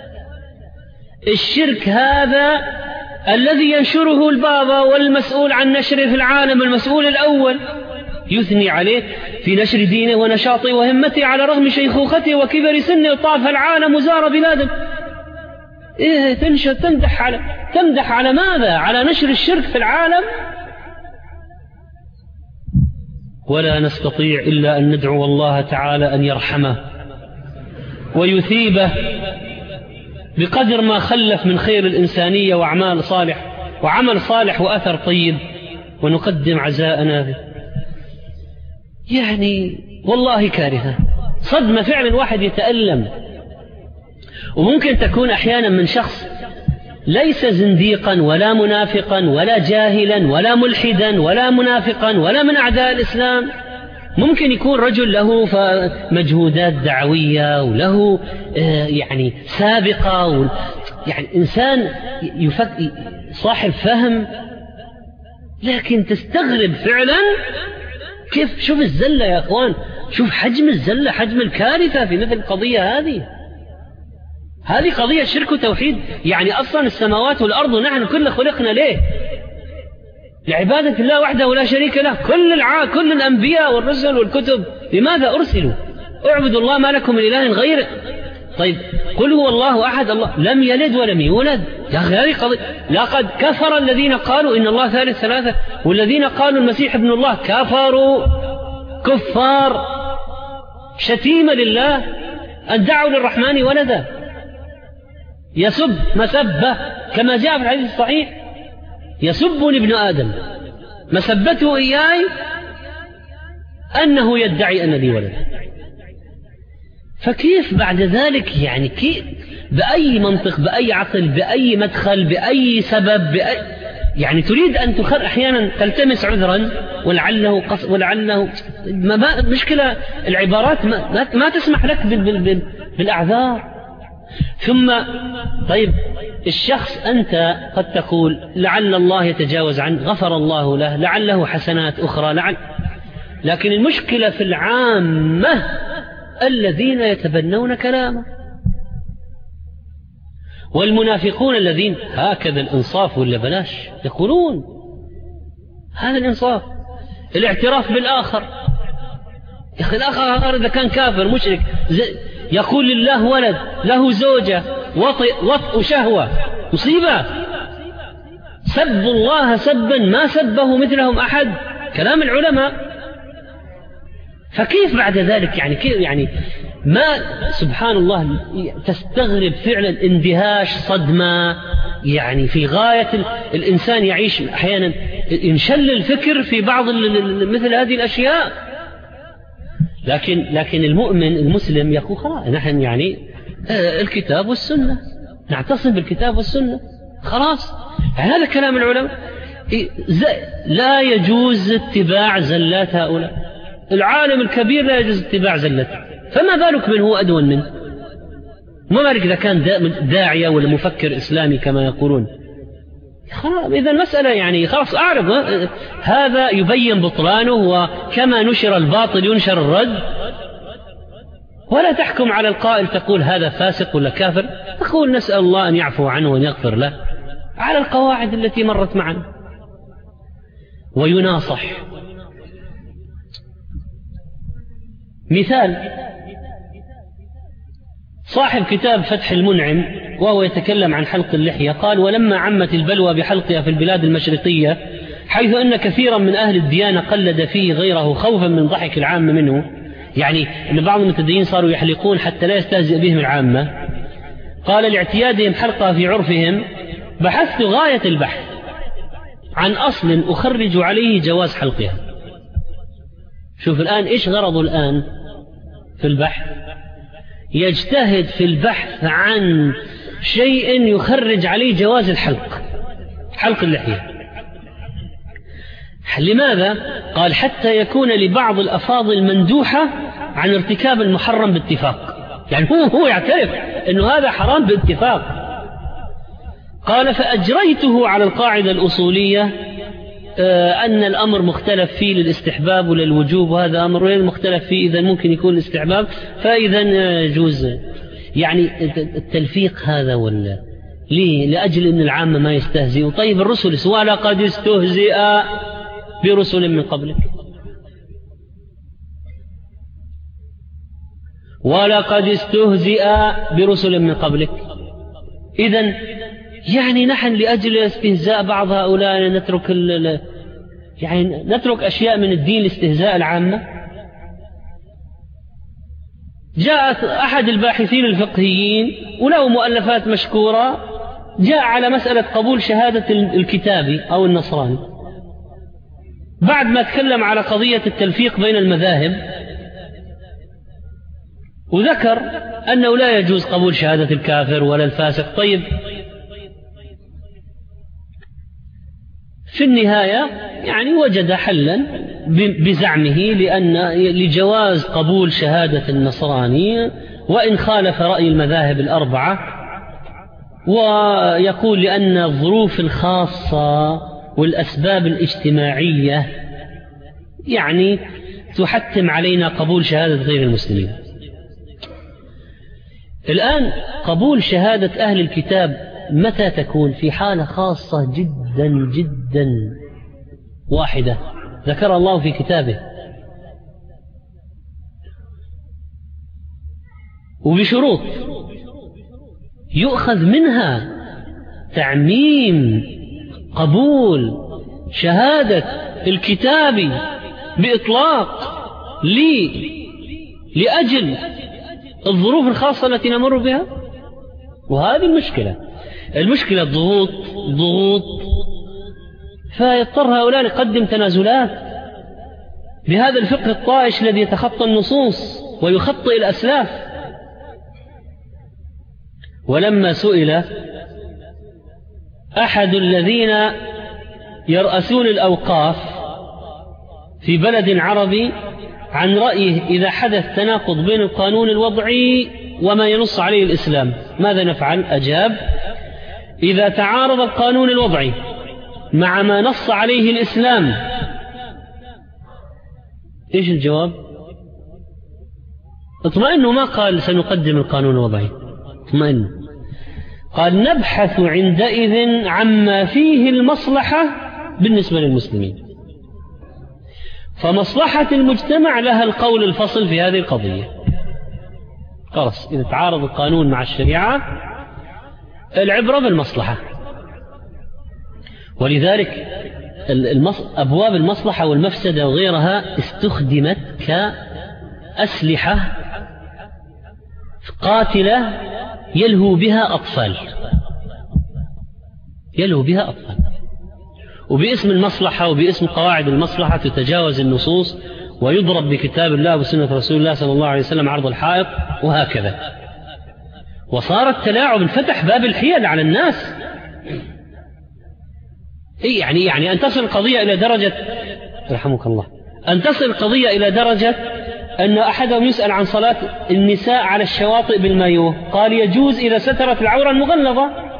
الشرك هذا الذي ينشره البابا والمسؤول عن نشره في العالم، المسؤول الأول، يثني عليه في نشر دينه ونشاطه وهمته على رغم شيخوخته وكبر سنه، طاف العالم وزار بلاده. إيه تنشر تمدح على تمدح على ماذا؟ على نشر الشرك في العالم. ولا نستطيع إلا أن ندعو الله تعالى أن يرحمه ويثيبه بقدر ما خلف من خير الإنسانية وأعمال صالح وعمل صالح وأثر طيب، ونقدم عزاءنا به. يعني والله كارثة، صدمة فعلا، الواحد يتألم. وممكن تكون أحيانا من شخص ليس زنديقا ولا منافقا ولا جاهلا ولا ملحدا ولا منافقا ولا من أعداء الإسلام، ممكن يكون رجل له مجهودات دعوية وله يعني سابقة، يعني إنسان يفك صاحب فهم، لكن تستغرب فعلا كيف. شوف الزلة يا أخوان، شوف حجم الزلة، حجم الكارثة في مثل القضية هذه. هذه قضية شرك وتوحيد. يعني أصلا السماوات والأرض نحن كل خلقنا ليه؟ لعبادة الله وحده ولا شريك له. كل الع... كل الأنبياء والرسل والكتب لماذا أرسلوا؟ اعبدوا الله ما لكم من إله غيره. طيب قل هو الله أحد، الله لم يلد ولم يولد. يا أخي هذه قضية. لقد كفر الذين قالوا إن الله ثالث ثلاثة، والذين قالوا المسيح ابن الله كفروا كفار. شتيمة لله أن دعوا للرحمن ولدا، يسب مسبة كما جاء في الحديث الصحيح: يسبني ابن آدم، مسبته إياي أنه يدعي أن لي ولد. فكيف بعد ذلك يعني كيف بأي منطق بأي عقل بأي مدخل بأي سبب بأي يعني تريد أن تخر أحيانا تلتمس عذرا ولعله قص ولعله ما ما مشكلة العبارات ما, ما تسمح لك بال بال بال بالأعذار. ثم طيب الشخص أنت قد تقول لعل الله يتجاوز عنه، غفر الله له، لعله حسنات أخرى لعل. لكن المشكلة في العامة الذين يتبنون كلامه، والمنافقون الذين هكذا الإنصاف ولا بلاش يقولون هذا الإنصاف، الاعتراف بالآخر. يا أخي الآخر إذا كان كافر مشرك يقول لله ولد، له زوجة، وطئ وطئ شهوة، مصيبة. سبوا الله سبا ما سبه مثلهم أحد، كلام العلماء. فكيف بعد ذلك يعني كيف يعني ما سبحان الله تستغرب فعلا، اندهاش، صدمة، يعني في غاية الإنسان يعيش أحيانا ينشل الفكر في بعض مثل هذه الأشياء. لكن لكن المؤمن المسلم يقول خلاص نحن يعني الكتاب والسنة، نعتصم بالكتاب والسنة خلاص. هذا كلام العلماء. لا يجوز اتباع زلات هؤلاء. العالم الكبير لا يجوز اتباع زلته، فما بالك من هو أدون منه؟ ما بالك إذا كان داعية ولا مفكر إسلامي كما يقولون. خلاص إذا المسألة يعني خلاص أعرض، هذا يبين بطلانه، وكما نشر الباطل ينشر الرد. ولا تحكم على القائل تقول هذا فاسق ولا كافر، تقول نسأل الله أن يعفو عنه وأن يغفر له على القواعد التي مرت معنا، ويناصح. مثال صاحب كتاب فتح المنعم وهو يتكلم عن حلق اللحية قال: ولما عمت البلوى بحلقها في البلاد المشرقية، حيث أن كثيرا من أهل الديانة قلد فيه غيره خوفا من ضحك العامة منه، يعني أن بعض المتدينين صاروا يحلقون حتى لا يستهزئ بهم العامة، قال: لاعتيادهم حلقها في عرفهم، بحثت غاية البحث عن أصل أخرج عليه جواز حلقها. شوف الآن إيش غرضه الآن في البحث؟ يجتهد في البحث عن شيء يخرج عليه جواز الحلق، حلق اللحية. لماذا؟ قال: حتى يكون لبعض الأفاضل مندوحة عن ارتكاب المحرم باتفاق. يعني هو هو يعترف أنه هذا حرام باتفاق. قال: فأجريته على القاعدة الأصولية أن الأمر مختلف فيه للاستحباب وللوجوب، وهذا أمر غير مختلف فيه، إذا ممكن يكون الاستحباب، فإذا يجوز. يعني التلفيق هذا ولا ليه؟ لأجل أن العامة ما يستهزئوا. طيب الرسل ولقد استهزئ برسل من قبلك، ولقد استهزئ برسل من قبلك. إذن يعني نحن لأجل استهزاء بعض هؤلاء نترك ال يعني نترك أشياء من الدين لاستهزاء العامة. جاءت أحد الباحثين الفقهيين وله مؤلفات مشكورة، جاء على مسألة قبول شهادة الكتابي أو النصراني، بعد ما تكلم على قضية التلفيق بين المذاهب وذكر أنه لا يجوز قبول شهادة الكافر ولا الفاسق. طيب في النهاية يعني وجد حلا بزعمه لأن لجواز قبول شهادة النصراني وإن خالف رأي المذاهب الأربعة، ويقول لأن الظروف الخاصة والأسباب الاجتماعية يعني تحتم علينا قبول شهادة غير المسلمين. الآن قبول شهادة أهل الكتاب متى تكون؟ في حالة خاصة جدا جدا واحدة ذكر الله في كتابه، وبشروط يؤخذ منها تعميم قبول شهادة الكتاب بإطلاق لي لأجل الظروف الخاصة التي نمر بها. وهذه المشكلة المشكلة ضغوط ضغوط فيضطر هؤلاء يقدم تنازلات بهذا الفقه الطائش الذي يتخطى النصوص ويخطئ الأسلاف. ولما سئل أحد الذين يرأسون الأوقاف في بلد عربي عن رأيه إذا حدث تناقض بين القانون الوضعي وما ينص عليه الإسلام ماذا نفعل؟ أجاب: إذا تعارض القانون الوضعي مع ما نص عليه الإسلام. إيش الجواب؟ اطمئنوا، ما قال سنقدم القانون الوضعي، اطمئنوا، قال نبحث عندئذ عما فيه المصلحة بالنسبة للمسلمين. فمصلحة المجتمع لها القول الفصل في هذه القضية. خلاص، إذا تعارض القانون مع الشريعة العبرة بالمصلحة. ولذلك أبواب المصلحة والمفسدة وغيرها استخدمت كأسلحة قاتلة يلهو بها أطفال يلهو بها أطفال وباسم المصلحة وباسم قواعد المصلحة تتجاوز النصوص ويضرب بكتاب الله وسنة رسول الله صلى الله عليه وسلم عرض الحائط وهكذا. وصار التلاعب، انفتح باب الحيل على الناس. إيه يعني يعني أن تصل القضية إلى درجة رحمك الله أن تصل القضية إلى درجة أن أحدهم يسأل عن صلاة النساء على الشواطئ بالمايوه، قال يجوز إذا سترت العورة المغلظة.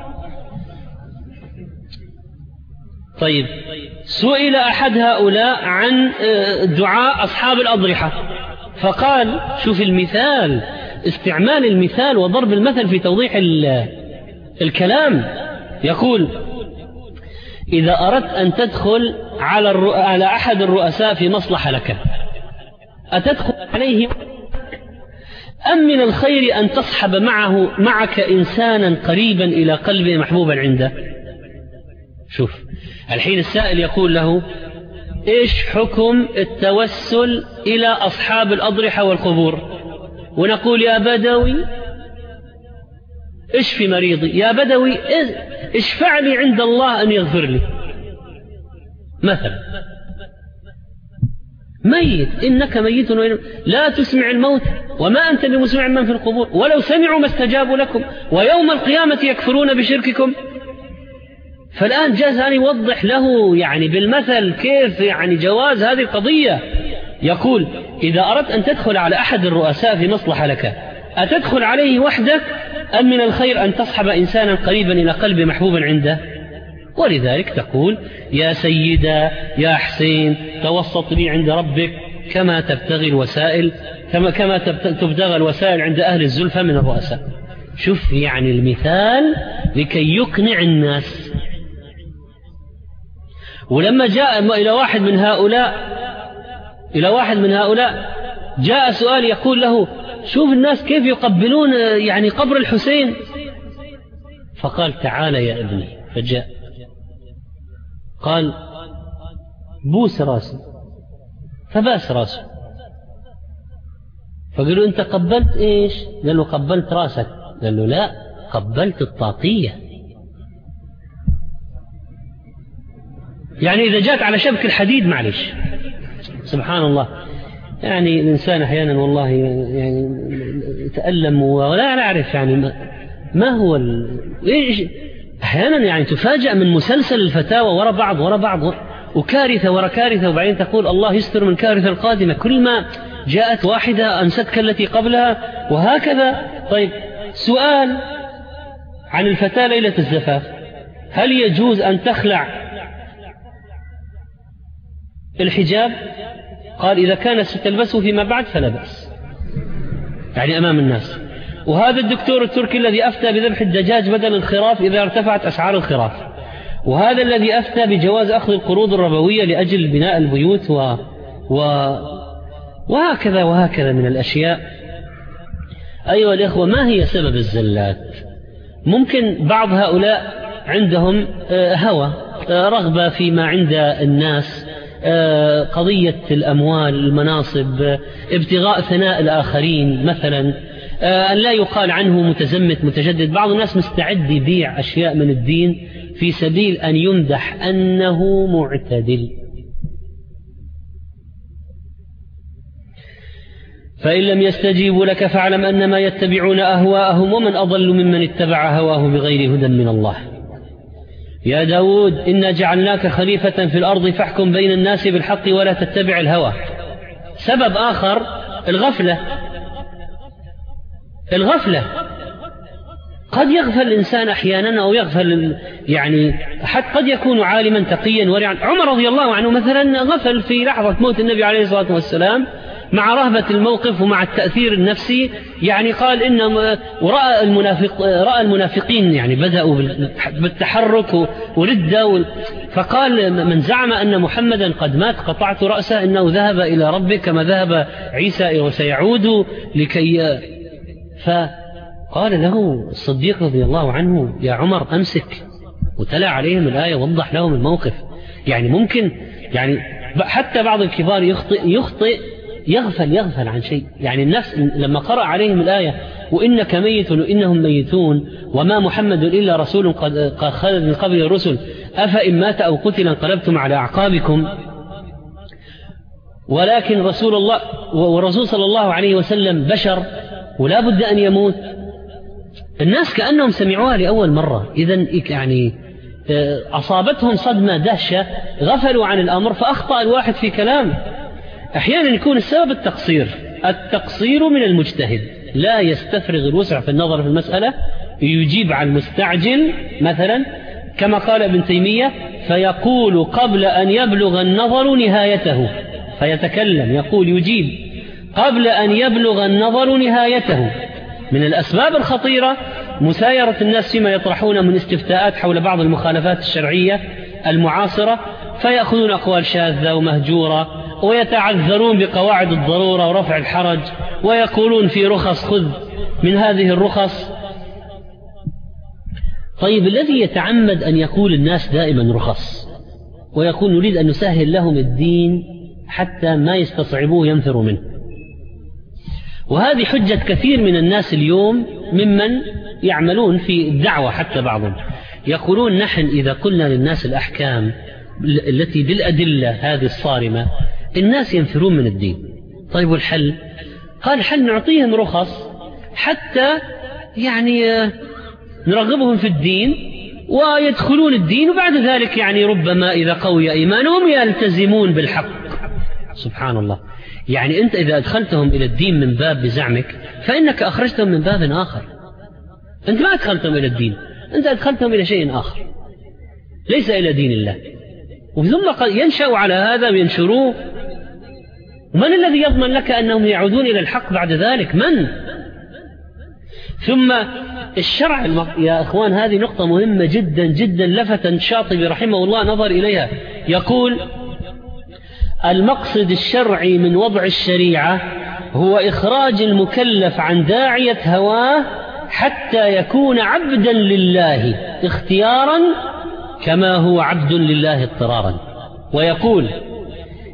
طيب، سئل أحد هؤلاء عن دعاء أصحاب الأضرحة فقال، شوف المثال، استعمال المثال وضرب المثل في توضيح الكلام. يقول: إذا أردت أن تدخل على, الرؤ... على أحد الرؤساء في مصلحة لك، أتدخل عليه أم من الخير أن تصحب معه معك إنسانا قريبا إلى قلبه محبوبا عنده؟ شوف الحين السائل يقول له: إيش حكم التوسل إلى أصحاب الأضرحة والقبور؟ ونقول: يا بدوي اشفي مريضي، يا بدوي اشفع لي عند الله أن يغفر لي مثلا. ميت، إنك ميت لا تسمع الموت وما أنت بمسمع من في القبور، ولو سمعوا ما استجابوا لكم ويوم القيامة يكفرون بشرككم. فالآن جاز أن يوضح له يعني بالمثل كيف يعني جواز هذه القضية. يقول: إذا أردت أن تدخل على أحد الرؤساء في مصلحة لك، أتدخل عليه وحدك أم من الخير أن تصحب إنسانا قريبا إلى قلب محبوبا عنده؟ ولذلك تقول: يا سيدة يا حسين توسط لي عند ربك كما تبتغي الوسائل كما كما تبتغى الوسائل عند أهل الزلفى من الرؤساء. شوف يعني المثال لكي يقنع الناس. ولما جاء إلى واحد من هؤلاء إلى واحد من هؤلاء جاء سؤال يقول له: شوف الناس كيف يقبلون يعني قبر الحسين. فقال: تعال يا ابني. فجاء قال: بوس راسي، فباس راسه، فقالوا أنت قبلت إيش؟ قال له قبلت راسك. قال له لا، قبلت الطاقية. يعني إذا جات على شبك الحديد معلش. سبحان الله، يعني الإنسان أحيانا والله يعني يتألم ولا نعرف يعني ما هو ال... إيش أحيانا يعني تفاجأ من مسلسل الفتاوى وراء بعض وراء بعض وكارثة وراء كارثة، وبعدين تقول الله يستر من كارثة القادمة، كل ما جاءت واحدة أنستك التي قبلها وهكذا. طيب سؤال عن الفتاة ليلة الزفاف، هل يجوز أن تخلع الحجاب؟ قال إذا كانت ستلبسه فيما بعد فلا بأس، يعني أمام الناس. وهذا الدكتور التركي الذي أفتى بذبح الدجاج بدل الخراف إذا ارتفعت أسعار الخراف، وهذا الذي أفتى بجواز أخذ القروض الربوية لأجل بناء البيوت و... و... وهكذا وهكذا من الأشياء. أيها الإخوة، ما هي سبب الزلات؟ ممكن بعض هؤلاء عندهم هوى، رغبة فيما عند الناس، قضية الأموال، المناصب، ابتغاء ثناء الآخرين مثلا، أن لا يقال عنه متزمت متجدد. بعض الناس مستعد يبيع أشياء من الدين في سبيل أن يمدح أنه معتدل. فإن لم يستجيبوا لك فاعلم أنما يتبعون أهواءهم ومن أضل ممن اتبع هواه بغير هدى من الله. يا داود إنا جعلناك خليفة في الأرض فاحكم بين الناس بالحق ولا تتبع الهوى. سبب آخر الغفلة. الغفلة قد يغفل الإنسان أحيانا أو يغفل، يعني حتى قد يكون عالما تقيا ورعا. عمر رضي الله عنه مثلا غفل في لحظة موت النبي عليه الصلاة والسلام مع رهبة الموقف ومع التأثير النفسي، يعني قال إن ورأى المنافق رأى المنافقين يعني بدأوا بالتحرك وردة، فقال من زعم أن محمدا قد مات قطعت رأسه، إنه ذهب إلى ربه كما ذهب عيسى وسيعود لكي. فقال له الصديق رضي الله عنه يا عمر أمسك، وتلا عليهم الآية وضح لهم الموقف. يعني ممكن يعني حتى بعض الكبار يخطئ يخطئ يغفل يغفل عن شيء. يعني النفس لما قرأ عليهم الآية وإنك ميت وإنهم ميتون وما محمد إلا رسول قد خلت من قبل الرسل أفإن مات أو قتل انقلبتم على أعقابكم، ولكن رسول الله ورسول صلى الله عليه وسلم بشر ولا بد أن يموت. الناس كأنهم سمعوها لأول مرة، إذن يعني أصابتهم صدمة دهشة، غفلوا عن الأمر فأخطأ الواحد في كلام. أحيانا يكون السبب التقصير التقصير من المجتهد، لا يستفرغ الوسع في النظر في المسألة، يجيب عن المستعجل مثلا كما قال ابن تيمية فيقول قبل أن يبلغ النظر نهايته، فيتكلم يقول يجيب قبل أن يبلغ النظر نهايته. من الأسباب الخطيرة مسايرة الناس فيما يطرحون من استفتاءات حول بعض المخالفات الشرعية المعاصرة، فيأخذون أقوال شاذة ومهجورة ويتعذرون بقواعد الضرورة ورفع الحرج، ويقولون في رخص خذ من هذه الرخص. طيب الذي يتعمد أن يقول الناس دائما رخص ويقول نريد أن نسهل لهم الدين حتى ما يستصعبوه ينفروا منه، وهذه حجة كثير من الناس اليوم ممن يعملون في الدعوة، حتى بعضهم يقولون نحن إذا قلنا للناس الأحكام التي بالأدلة هذه الصارمة الناس ينفرون من الدين. طيب والحل؟ قال الحل نعطيهم رخص حتى يعني نرغبهم في الدين ويدخلون الدين، وبعد ذلك يعني ربما إذا قوي إيمانهم يلتزمون بالحق. سبحان الله، يعني أنت إذا أدخلتهم إلى الدين من باب بزعمك فإنك أخرجتهم من باب آخر. أنت ما أدخلتهم إلى الدين، أنت أدخلتهم إلى شيء آخر ليس إلى دين الله، وثم قد ينشأوا على هذا وينشروه. من الذي يضمن لك أنهم يعودون إلى الحق بعد ذلك؟ من؟ ثم الشرع يا أخوان، هذه نقطة مهمة جدا جدا لفت الشاطبي رحمه الله نظر إليها. يقول المقصد الشرعي من وضع الشريعة هو إخراج المكلف عن داعية هواه حتى يكون عبدا لله اختيارا كما هو عبد لله اضطرارا. ويقول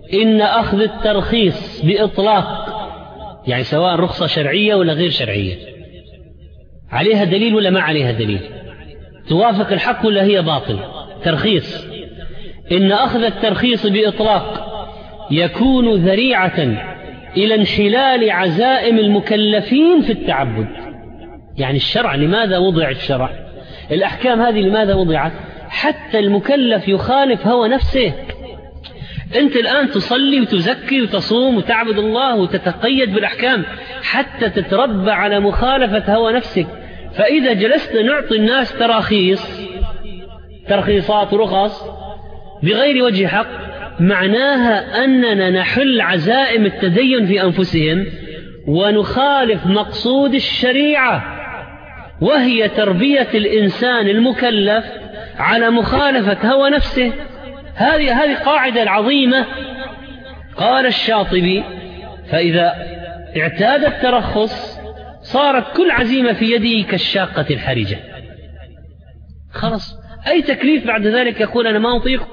إن أخذ الترخيص بإطلاق، يعني سواء رخصة شرعية ولا غير شرعية، عليها دليل ولا ما عليها دليل، توافق الحق ولا هي باطل، ترخيص، إن أخذ الترخيص بإطلاق يكون ذريعة إلى انحلال عزائم المكلفين في التعبد. يعني الشرع، لماذا وضع الشرع؟ الأحكام هذه لماذا وضعت؟ حتى المكلف يخالف هوى نفسه. أنت الآن تصلي وتزكي وتصوم وتعبد الله وتتقيد بالأحكام حتى تتربى على مخالفة هوى نفسك. فإذا جلست نعطي الناس تراخيص، ترخيصات ورخص بغير وجه حق، معناها أننا نحل عزائم التدين في أنفسهم ونخالف مقصود الشريعة، وهي تربية الإنسان المكلف على مخالفة هوى نفسه. هذه هذه قاعدة العظيمة. قال الشاطبي: فإذا اعتاد الترخص صارت كل عزيمة في يده كالشاقة الحرجة. خلاص، أي تكليف بعد ذلك يقول أنا ما أطيق.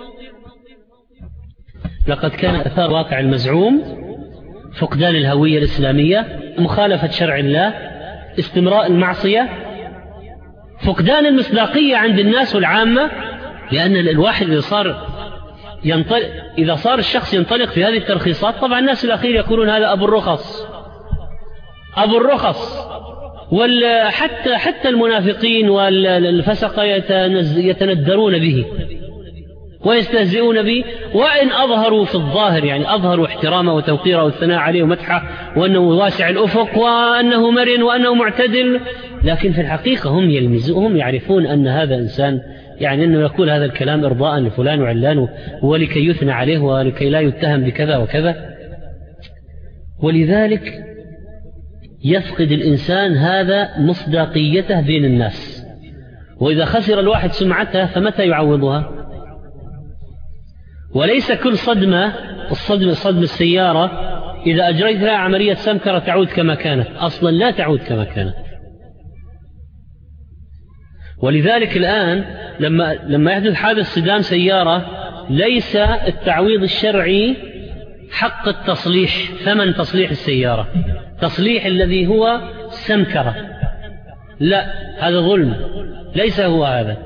لقد كان أثار واقع المزعوم فقدان الهوية الإسلامية، مخالفة شرع الله، استمراء المعصية، فقدان المصداقية عند الناس والعامة. لأن الواحد إذا صار ينطلق إذا صار الشخص ينطلق في هذه الترخيصات، طبعا الناس الأخير يقولون هذا أبو الرخص، أبو الرخص. وحتى حتى المنافقين والفسقة يتندرون به ويستهزئون به، وإن أظهروا في الظاهر يعني أظهروا احترامه وتوقيره والثناء عليه ومدحه وأنه واسع الأفق وأنه مرن وأنه معتدل، لكن في الحقيقة هم يلمزون، يعرفون أن هذا إنسان يعني أنه يقول هذا الكلام إرضاء لفلان وعلان ولكي يثنى عليه ولكي لا يتهم بكذا وكذا. ولذلك يفقد الإنسان هذا مصداقيته بين الناس، وإذا خسر الواحد سمعته فمتى يعوضها؟ وليس كل صدمة الصدمة صدم السيارة إذا أجريت لها عملية سمكرة تعود كما كانت، أصلا لا تعود كما كانت. ولذلك الآن لما لما يحدث حادث صدام سيارة، ليس التعويض الشرعي حق التصليح، ثمن تصليح السيارة، تصليح الذي هو سمكرة، لا، هذا ظلم، ليس هو هذا.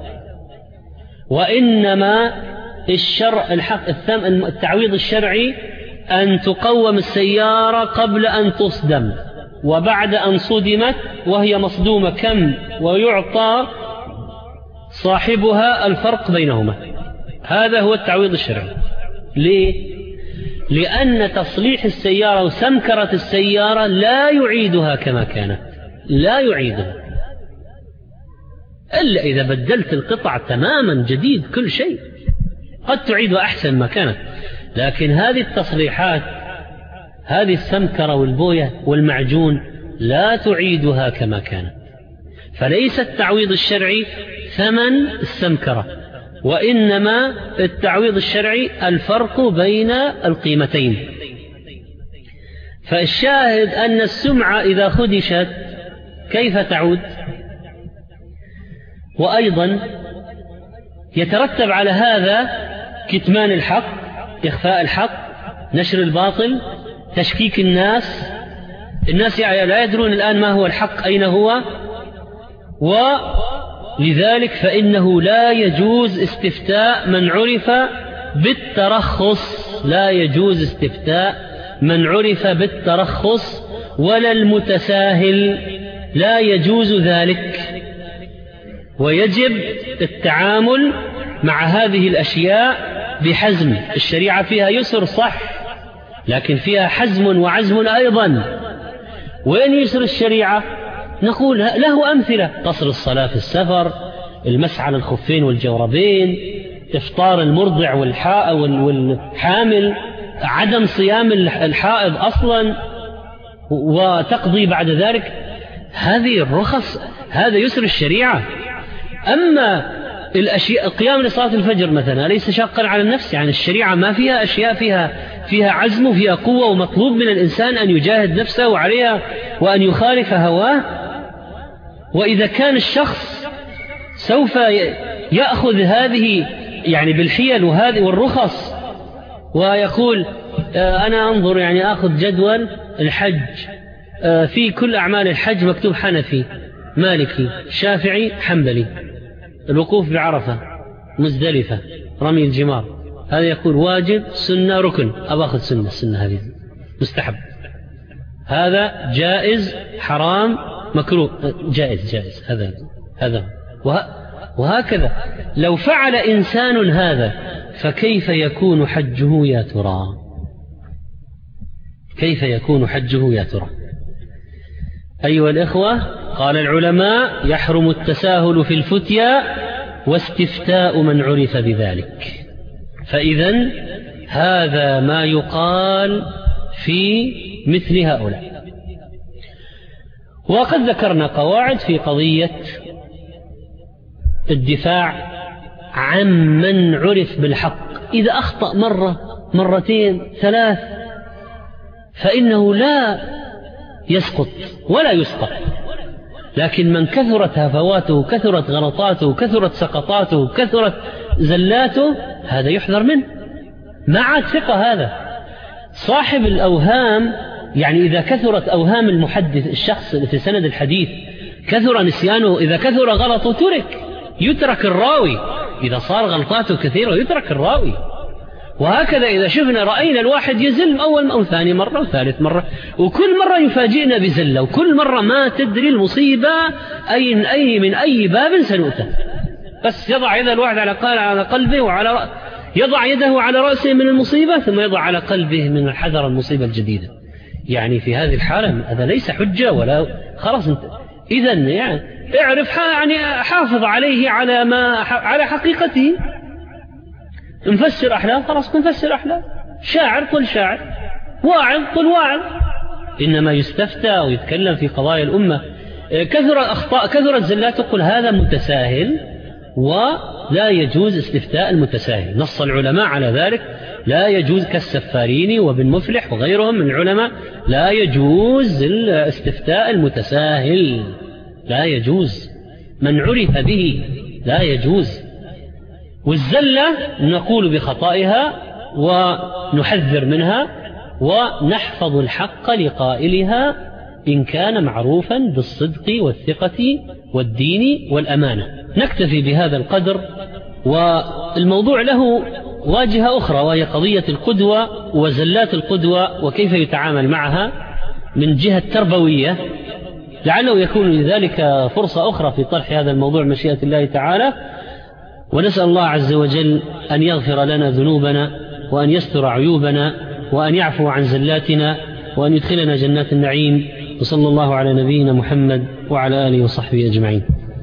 وإنما الشرع الحق الثمن التعويض الشرعي أن تقوم السيارة قبل أن تصدم، وبعد أن صدمت وهي مصدومة كم، ويعطى صاحبها الفرق بينهما. هذا هو التعويض الشرعي. ليه؟ لأن تصليح السيارة وسمكرة السيارة لا يعيدها كما كانت، لا يعيدها إلا إذا بدلت القطع تماما جديد كل شيء، قد تعيدها أحسن ما كانت. لكن هذه التصليحات، هذه السمكرة والبوية والمعجون، لا تعيدها كما كانت. فليس التعويض الشرعي ثمن السمكرة، وإنما التعويض الشرعي الفرق بين القيمتين. فالشاهد أن السمعة إذا خدشت كيف تعود؟ وأيضا يترتب على هذا كتمان الحق، إخفاء الحق، نشر الباطل، تشكيك الناس. الناس لا يدرون الآن ما هو الحق، أين هو. ولذلك فإنه لا يجوز استفتاء من عرف بالترخص، لا يجوز استفتاء من عرف بالترخص، ولا المتساهل، لا يجوز ذلك. ويجب التعامل مع هذه الأشياء بحزم. الشريعة فيها يسر صح، لكن فيها حزم وعزم أيضا. وين يسر الشريعة؟ نقول له أمثلة: قصر الصلاة في السفر، المسح على الخفين والجوربين، إفطار المرضع والحامل، عدم صيام الحائض أصلا، وتقضي بعد ذلك. هذه الرخص، هذا يسر الشريعة. أما الأشياء القيام لصلاة الفجر مثلا ليس شاقا على النفس، يعني الشريعة ما فيها أشياء فيها فيها عزم وفيها قوة، ومطلوب من الإنسان أن يجاهد نفسه عليها وأن يخالف هواه. وإذا كان الشخص سوف يأخذ هذه يعني بالحيل وهذه والرخص، ويقول أنا أنظر يعني أخذ جدول الحج، في كل أعمال الحج مكتوب حنفي مالكي شافعي حنبلي، الوقوف بعرفة مزدلفة رمي الجمار، هذا يقول واجب سنة ركن، أبا أخذ سنة، السنة هذه مستحب، هذا جائز حرام مكروه، جائز جائز، هذا هذا وهكذا. لو فعل إنسان هذا فكيف يكون حجه يا ترى؟ كيف يكون حجه يا ترى؟ أيها الإخوة، قال العلماء يحرم التساهل في الفتيا واستفتاء من عرف بذلك. فإذن هذا ما يقال في مثل هؤلاء. وقد ذكرنا قواعد في قضية الدفاع عن من عرف بالحق، إذا أخطأ مرة مرتين ثلاث فإنه لا يسقط ولا يسقط، لكن من كثرت هفواته كثرت غلطاته كثرت سقطاته كثرت زلاته هذا يحذر منه، ما عاد ثقة. هذا صاحب الأوهام، يعني إذا كثرت أوهام المحدث الشخص في سند الحديث كثر نسيانه، إذا كثر غلطه ترك، يترك الراوي، إذا صار غلطاته كثيرة يترك الراوي. وهكذا إذا شفنا رأينا الواحد يزل أول أو ثاني مرة وثالث مرة، وكل مرة يفاجئنا بزلة، وكل مرة ما تدري المصيبة أي أي من أي باب سنؤتى، بس يضع يد الواحد على على قلبه وعلى رأ... يضع يده على رأسه من المصيبة ثم يضع على قلبه من الحذر المصيبة الجديدة. يعني في هذه الحالة هذا ليس حجة ولا خلاص انت إذن يعني اعرف يعني حافظ عليه على ما على حقيقته. نفسر أحلام خلاص نفسر أحلام، شاعر قل شاعر، واعظ قل واعظ، إنما يستفتى ويتكلم في قضايا الأمة. كثر أخطاء كثرت زلاته قل هذا متساهل، ولا يجوز استفتاء المتساهل، نص العلماء على ذلك، لا يجوز كالسفاريني وابن مفلح وغيرهم من العلماء، لا يجوز الاستفتاء المتساهل، لا يجوز، من عرف به لا يجوز. والزلة نقول بخطائها ونحذر منها ونحفظ الحق لقائلها إن كان معروفا بالصدق والثقة والدين والأمانة. نكتفي بهذا القدر، والموضوع له واجهة أخرى وهي قضية القدوة وزلات القدوة وكيف يتعامل معها من جهة تربوية، لعله يكون لذلك فرصة أخرى في طرح هذا الموضوع مشيئة الله تعالى. ونسأل الله عز وجل أن يغفر لنا ذنوبنا وأن يستر عيوبنا وأن يعفو عن زلاتنا وأن يدخلنا جنات النعيم. وصلى الله على نبينا محمد وعلى آله وصحبه أجمعين.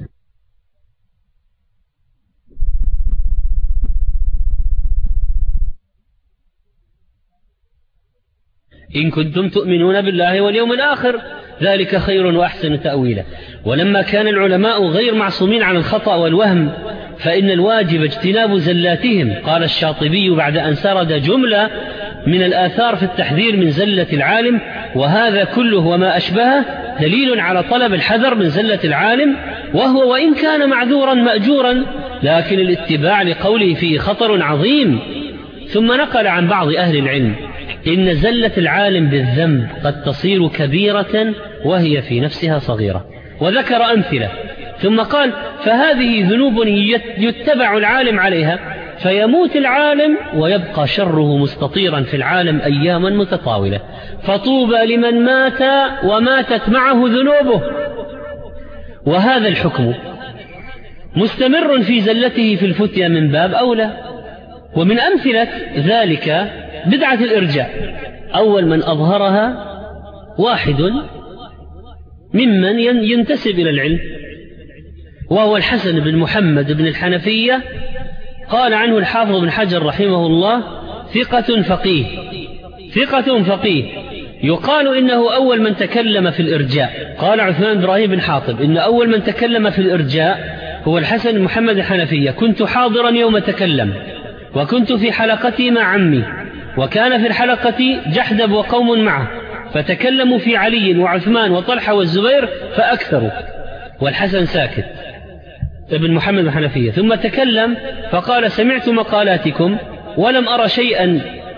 إن كنتم تؤمنون بالله واليوم الآخر ذلك خير وأحسن تأويلا. ولما كان العلماء غير معصومين عن الخطأ والوهم فإن الواجب اجتناب زلاتهم. قال الشاطبي بعد أن سرد جملة من الآثار في التحذير من زلة العالم: وهذا كله وما أشبهه دليل على طلب الحذر من زلة العالم، وهو وإن كان معذورا مأجورا لكن الاتباع لقوله فيه خطر عظيم. ثم نقل عن بعض أهل العلم إن زلة العالم بالذنب قد تصير كبيرة وهي في نفسها صغيرة، وذكر أمثلة. ثم قال: فهذه ذنوب يتبع العالم عليها فيموت العالم ويبقى شره مستطيرا في العالم أياما متطاولة، فطوبى لمن مات وماتت معه ذنوبه. وهذا الحكم مستمر في زلته في الفتيا من باب أولى. ومن أمثلة ذلك بدعة الإرجاء. أول من أظهرها واحد ممن ينتسب إلى العلم وهو الحسن بن محمد بن الحنفية. قال عنه الحافظ بن حجر رحمه الله: ثقة فقيه، ثقة فقيه. يقال إنه أول من تكلم في الإرجاء. قال عثمان إبراهيم بن حاطب إن أول من تكلم في الإرجاء هو الحسن بن محمد الحنفية. كنت حاضرا يوم تكلم وكنت في حلقتي مع عمي، وكان في الحلقة جحدب وقوم معه، فتكلموا في علي وعثمان وطلحة والزبير فأكثروا، والحسن ساكت ابن محمد الحنفية. ثم تكلم فقال: سمعت مقالاتكم ولم أرى شيئا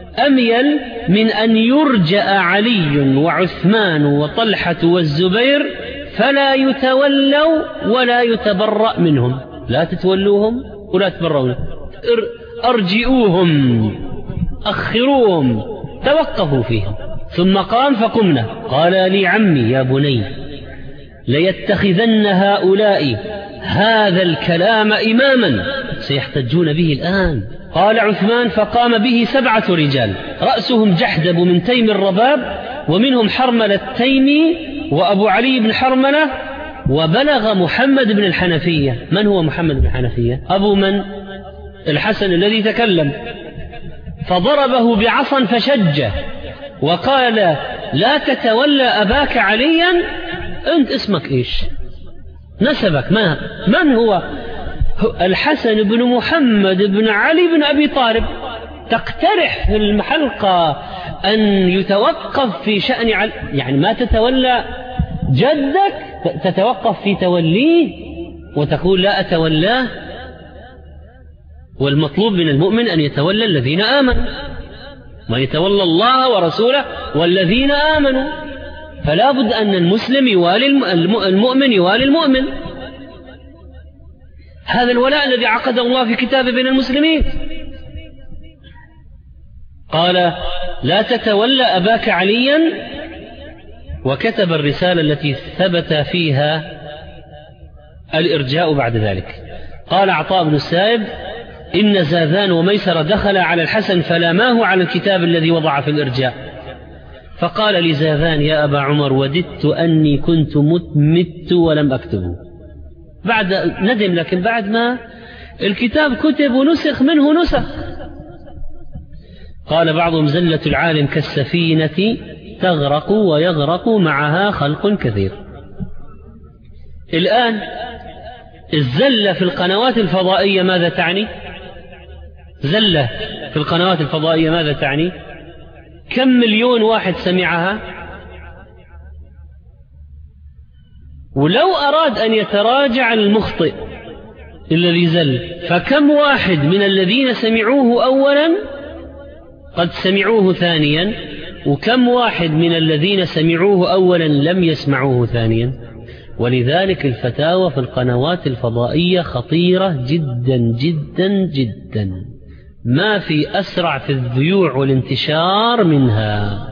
أميل من أن يرجأ علي وعثمان وطلحة والزبير فلا يتولوا ولا يتبرأ منهم. لا تتولوهم ولا تبرؤون، أرجئوهم، أخروهم، توقفوا فيهم. ثم قام فقمنا. قال لي عمي يا بني ليتخذن هؤلاء هذا الكلام إماما سيحتجون به الآن. قال عثمان فقام به سبعة رجال رأسهم جحدب من تيم الرباب، ومنهم حرملة التيمي وأبو علي بن حرملة، وبلغ محمد بن الحنفية. من هو محمد بن الحنفية؟ أبو من؟ الحسن الذي تكلم، فضربه بعصا فشجه وقال لا تتولى أباك عليا. أنت اسمك إيش؟ نسبك ما؟ من هو؟ الحسن بن محمد بن علي بن أبي طالب. تقترح في الحلقة أن يتوقف في شأن علي، يعني ما تتولى جدك، تتوقف في توليه وتقول لا أتولاه. والمطلوب من المؤمن أن يتولى الذين آمنوا، ما يتولى الله ورسوله والذين آمنوا. فلا بد أن المسلم يوالي المؤمن يوالي المؤمن. هذا الولاء الذي عقده الله في كتابه بين المسلمين. قال لا تتولى أباك عليا، وكتب الرسالة التي ثبت فيها الإرجاء بعد ذلك. قال عطاء بن السائب إن زاذان وميسر دخل على الحسن فلاماه على الكتاب الذي وضع في الإرجاء، فقال لزاذان يا أبا عمر وددت أني كنت مت ولم أكتبه. بعد ندم، لكن بعد ما الكتاب كتب ونسخ منه نسخ. قال بعضهم زلة العالم كالسفينة تغرق ويغرق معها خلق كثير. الآن الزلة في القنوات الفضائية ماذا تعني؟ زلة في القنوات الفضائية ماذا تعني؟ كم مليون واحد سمعها؟ ولو أراد أن يتراجع المخطئ الذي زل، فكم واحد من الذين سمعوه أولا قد سمعوه ثانيا، وكم واحد من الذين سمعوه أولا لم يسمعوه ثانيا. ولذلك الفتاوى في القنوات الفضائية خطيرة جدا جدا جدا، ما في أسرع في الذيوع والانتشار منها،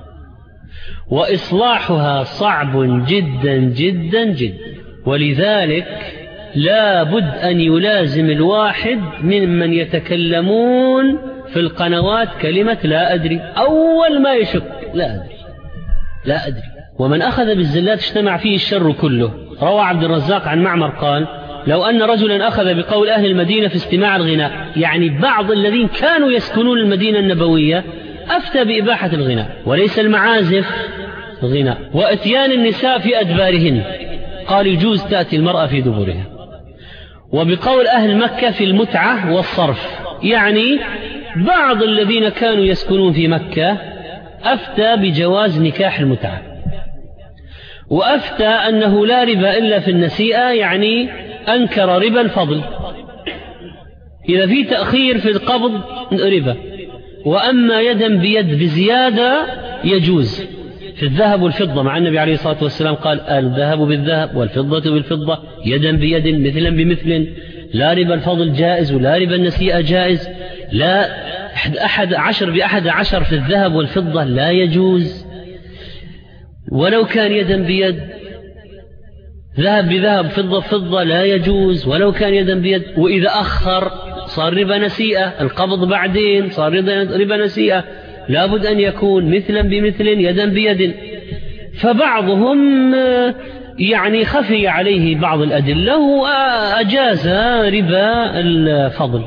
وإصلاحها صعب جدا جدا جدا. ولذلك لا بد أن يلازم الواحد ممن يتكلمون في القنوات كلمة لا أدري. أول ما يشك لا أدري لا أدري. ومن أخذ بالزلات اجتمع فيه الشر كله. روى عبد الرزاق عن معمر قال لو أن رجلا أخذ بقول أهل المدينة في استماع الغناء، يعني بعض الذين كانوا يسكنون المدينة النبوية، أفتى بإباحة الغناء وليس المعازف غناء، وأتيان النساء في أدبارهن، قال يجوز تأتي المرأة في دبرها. وبقول أهل مكة في المتعة والصرف، يعني بعض الذين كانوا يسكنون في مكة أفتى بجواز نكاح المتعة، وأفتى أنه لا ربا إلا في النسيئة، يعني أنكر ربا الفضل. إذا في تأخير في القبض ربا، وأما يدا بيد بزيادة يجوز في الذهب والفضة، مع النبي عليه الصلاة والسلام قال الذهب بالذهب والفضة بالفضة يدا بيد مثلا بمثل. لا ربا الفضل جائز ولا ربا النسيئة جائز. لا أحد عشر بأحد عشر في الذهب والفضة لا يجوز، ولو كان يدا بيد. ذهب بذهب فضة فضة لا يجوز ولو كان يدا بيد. وإذا أخر صار ربا نسيئة، القبض بعدين صار ربا نسيئة. لابد أن يكون مثلا بمثل يدا بيد. فبعضهم يعني خفي عليه بعض الأدلة وأجاز ربا الفضل.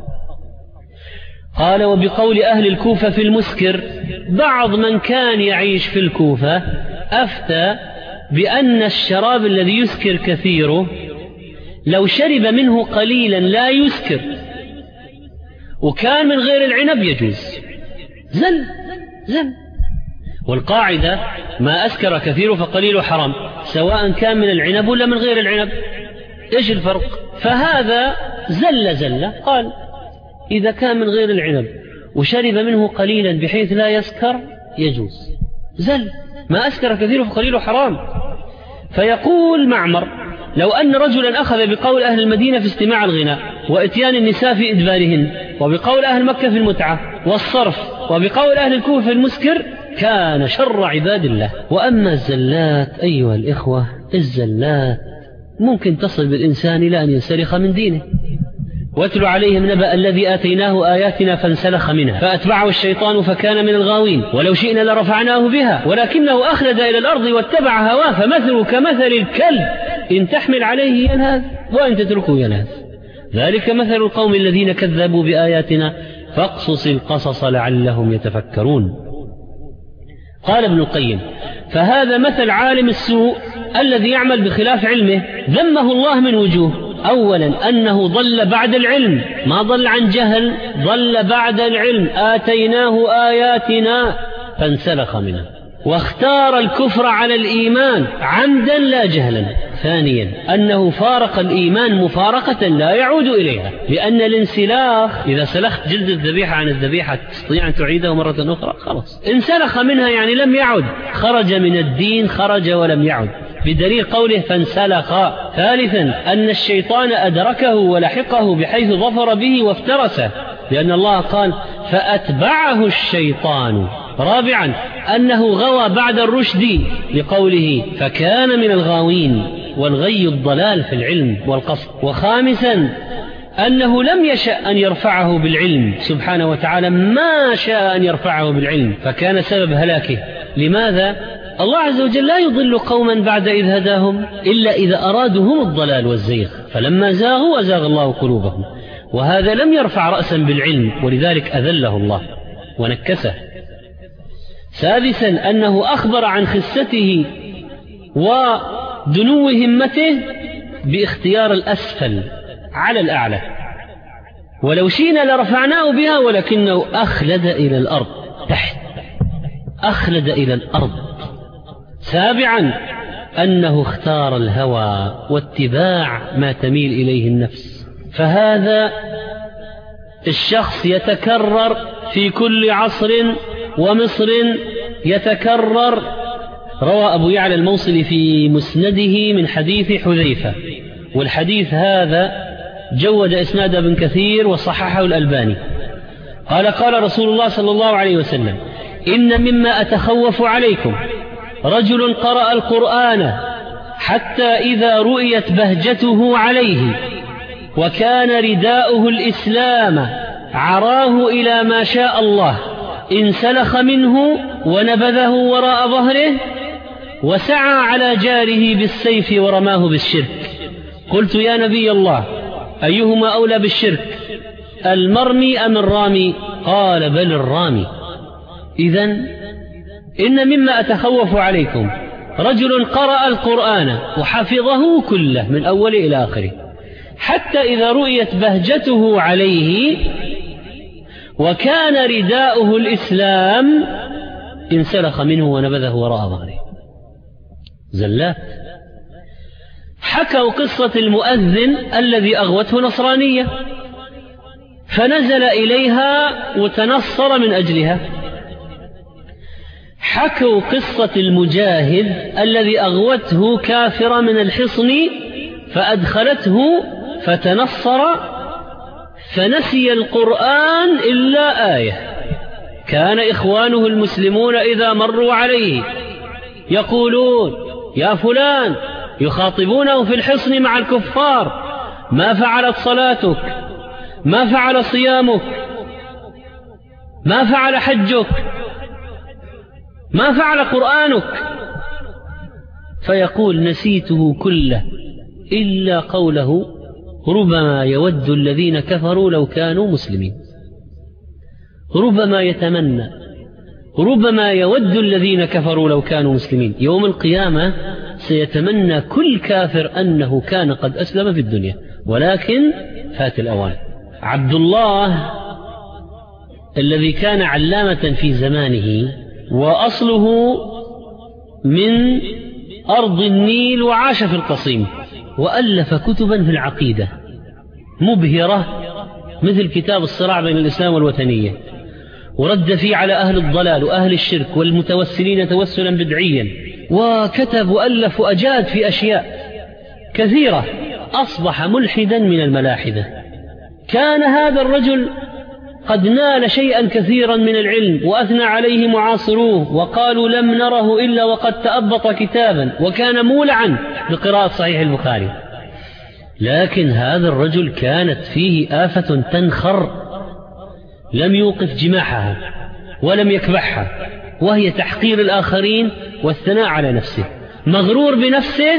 قال وبقول أهل الكوفة في المسكر، بعض من كان يعيش في الكوفة أفتى بأن الشراب الذي يسكر كثيره لو شرب منه قليلا لا يسكر، وكان من غير العنب يجوز. زل زل. والقاعدة ما أسكر كثيره فقليله حرام، سواء كان من العنب ولا من غير العنب. إيش الفرق؟ فهذا زل زل، قال إذا كان من غير العنب وشرب منه قليلا بحيث لا يسكر يجوز. زل ما أسكر كثير فقليله حرام. فيقول معمر: لو أن رجلا أخذ بقول أهل المدينة في استماع الغناء وإتيان النساء في إدبارهن، وبقول أهل مكة في المتعة والصرف، وبقول أهل الكوفة في المسكر، كان شر عباد الله. وأما الزلات أيها الإخوة، الزلات ممكن تصل بالإنسان إلى أن ينسلخ من دينه. واتل عليهم نبأ الذي آتيناه آياتنا فانسلخ منها فأتبعه الشيطان فكان من الغاوين ولو شئنا لرفعناه بها ولكنه أخلد إلى الأرض واتبع هواه فمثله كمثل الكلب إن تحمل عليه ينهث وإن تتركه ينهث ذلك مثل القوم الذين كذبوا بآياتنا فاقصص القصص لعلهم يتفكرون. قال ابن القيم: فهذا مثل عالم السوء الذي يعمل بخلاف علمه ذمه الله من وجوه. أولا أنه ضل بعد العلم، ما ضل عن جهل، ضل بعد العلم، آتيناه آياتنا فانسلخ منها واختار الكفر على الإيمان عمدا لا جهلا. ثانيا أنه فارق الإيمان مفارقة لا يعود إليها، لأن الانسلاخ إذا سلخت جلد الذبيحة عن الذبيحة تستطيع أن تعيده مرة أخرى، خلاص انسلخ منها يعني لم يعد، خرج من الدين، خرج ولم يعد، بدليل قوله فانسلخ. ثالثا أن الشيطان أدركه ولحقه بحيث ظفر به وافترسه، لأن الله قال فأتبعه الشيطان. رابعا أنه غوى بعد الرشد لقوله فكان من الغاوين، والغي الضلال في العلم والقصد. وخامسا أنه لم يشأ أن يرفعه بالعلم سبحانه وتعالى، ما شاء أن يرفعه بالعلم فكان سبب هلاكه. لماذا؟ الله عز وجل لا يضل قوما بعد إذ هداهم إلا إذا أرادوا هم الضلال والزيغ، فلما زاغوا أزاغ الله قلوبهم، وهذا لم يرفع رأسا بالعلم ولذلك أذله الله ونكسه. سادسا أنه أخبر عن خسته ودنو همته باختيار الأسفل على الأعلى، ولو شئنا لرفعناه بها ولكنه أخلد إلى الأرض، تحت أخلد إلى الأرض. سابعا أنه اختار الهوى واتباع ما تميل إليه النفس، فهذا الشخص يتكرر في كل عصر ومصر يتكرر. روى أبو يعلى الموصلي في مسنده من حديث حذيفة، والحديث هذا جود إسناد ابن كثير وصححه الألباني. قال قال رسول الله صلى الله عليه وسلم: إن مما أتخوف عليكم رجل قرأ القرآن حتى إذا رؤيت بهجته عليه وكان رداؤه الإسلام عراه إلى ما شاء الله انسلخ منه ونبذه وراء ظهره وسعى على جاره بالسيف ورماه بالشرك. قلت يا نبي الله أيهما أولى بالشرك، المرمي أم الرامي؟ قال بل الرامي. إذن إن مما أتخوف عليكم رجل قرأ القرآن وحفظه كله من أوله إلى آخره حتى إذا رؤيت بهجته عليه وكان رداؤه الإسلام انسلخ منه ونبذه وراء ظهره. زلات. حكوا قصة المؤذن الذي أغوته نصرانية فنزل إليها وتنصر من أجلها. حكوا قصة المجاهد الذي أغوته كافرة من الحصن فأدخلته فتنصر فنسي القرآن إلا آية، كان إخوانه المسلمون إذا مروا عليه يقولون يا فلان، يخاطبونه في الحصن مع الكفار: ما فعلت صلاتك، ما فعل صيامك، ما فعل حجك، ما فعل قرآنك؟ فيقول نسيته كله إلا قوله ربما يود الذين كفروا لو كانوا مسلمين. ربما يتمنى، ربما يود الذين كفروا لو كانوا مسلمين. يوم القيامة سيتمنى كل كافر أنه كان قد أسلم في الدنيا، ولكن فات الأوان. عبد الله الذي كان علامة في زمانه وأصله من أرض النيل وعاش في القصيم، وألف كتبا في العقيدة مبهرة مثل كتاب الصراع بين الإسلام والوثنية، ورد فيه على أهل الضلال وأهل الشرك والمتوسلين توسلا بدعيا، وكتب وألف وأجاد في أشياء كثيرة، أصبح ملحدا من الملاحدة. كان هذا الرجل قد نال شيئا كثيرا من العلم وأثنى عليه معاصروه وقالوا لم نره إلا وقد تأبط كتابا، وكان مولعا بقراءة صحيح البخاري. لكن هذا الرجل كانت فيه آفة تنخر لم يوقف جماحها ولم يكبحها، وهي تحقير الآخرين والثناء على نفسه، مغرور بنفسه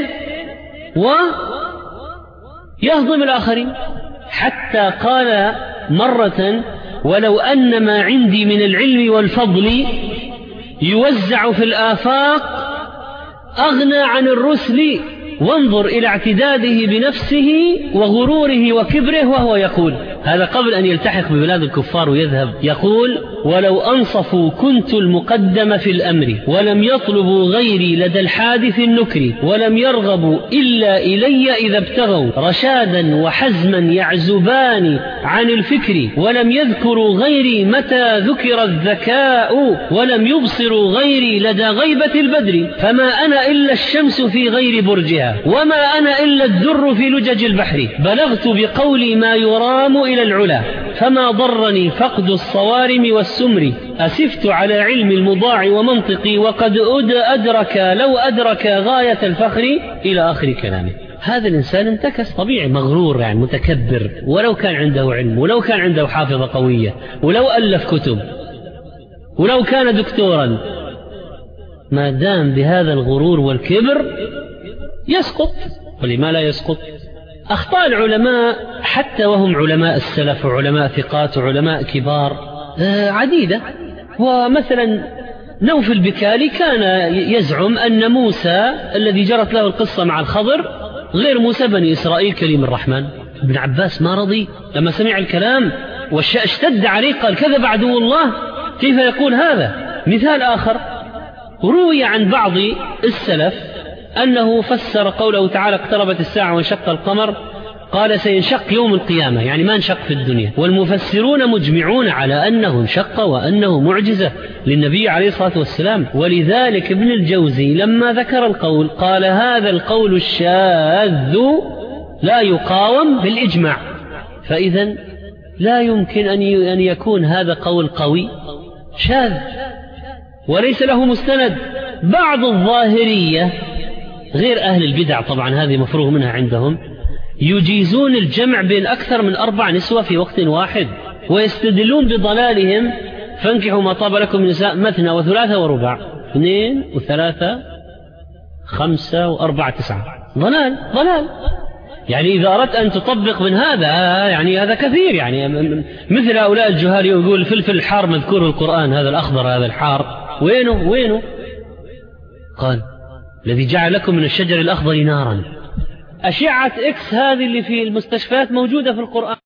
ويهضم الآخرين، حتى قال مرة: ولو أن ما عندي من العلم والفضل يوزع في الآفاق أغنى عن الرسل. وانظر إلى اعتداده بنفسه وغروره وكبره وهو يقول هذا قبل أن يلتحق ببلاد الكفار ويذهب، يقول: ولو أنصفوا كنت المقدم في الأمر، ولم يطلبوا غيري لدى الحادث النكر، ولم يرغبوا إلا إلي إذا ابتغوا رشادا وحزما يعزبان عن الفكر، ولم يذكروا غيري متى ذكر الذكاء، ولم يبصروا غيري لدى غيبة البدر، فما أنا إلا الشمس في غير برجها، وما أنا إلا الدر في لجج البحر، بلغت بقولي ما يرام إلى العلا، فما ضرني فقد الصوارم والسمر، أسفت على علم المضاع ومنطقي، وقد أدرك لو أدرك غاية الفخر، إلى آخر كلامه. هذا الإنسان انتكس طبيعي، مغرور يعني متكبر، ولو كان عنده علم، ولو كان عنده حافظة قوية، ولو ألف كتب، ولو كان دكتورا، ما دام بهذا الغرور والكبر يسقط. ولما لا يسقط؟ أخطاء العلماء حتى وهم علماء السلف وعلماء ثقات وعلماء كبار عديدة. ومثلا نوف البكالي كان يزعم أن موسى الذي جرت له القصة مع الخضر غير موسى بني إسرائيل كليم الرحمن. ابن عباس ما رضي لما سمع الكلام واشتد عليه، قال: كذب عدو الله، كيف يقول هذا؟ مثال آخر، روي عن بعض السلف أنه فسر قوله تعالى: اقتربت الساعة وانشق القمر، قال: سينشق يوم القيامة، يعني ما انشق في الدنيا. والمفسرون مجمعون على أنه انشق وأنه معجزة للنبي عليه الصلاة والسلام. ولذلك ابن الجوزي لما ذكر القول قال: هذا القول الشاذ لا يقاوم بالإجماع. فإذا لا يمكن أن يكون هذا قول قوي، شاذ وليس له مستند. بعض الظاهرية غير أهل البدع طبعا، هذه مفروغ منها عندهم، يجيزون الجمع بين أكثر من أربع نسوة في وقت واحد، ويستدلون بضلالهم: فانكحوا ما طاب لكم من نساء مثنى وثلاثة ورباع، اثنين وثلاثة خمسة وأربعة تسعة. ضلال ضلال يعني إذا أردت أن تطبق من هذا، يعني هذا كثير، يعني مثل هؤلاء الجهال يقول الفلفل الحار مذكور في القرآن، هذا الأخضر هذا الحار، وينه وينه؟ قال: الذي جعل لكم من الشجر الأخضر نارا. أشعة إكس هذه اللي في المستشفيات موجودة في القرآن.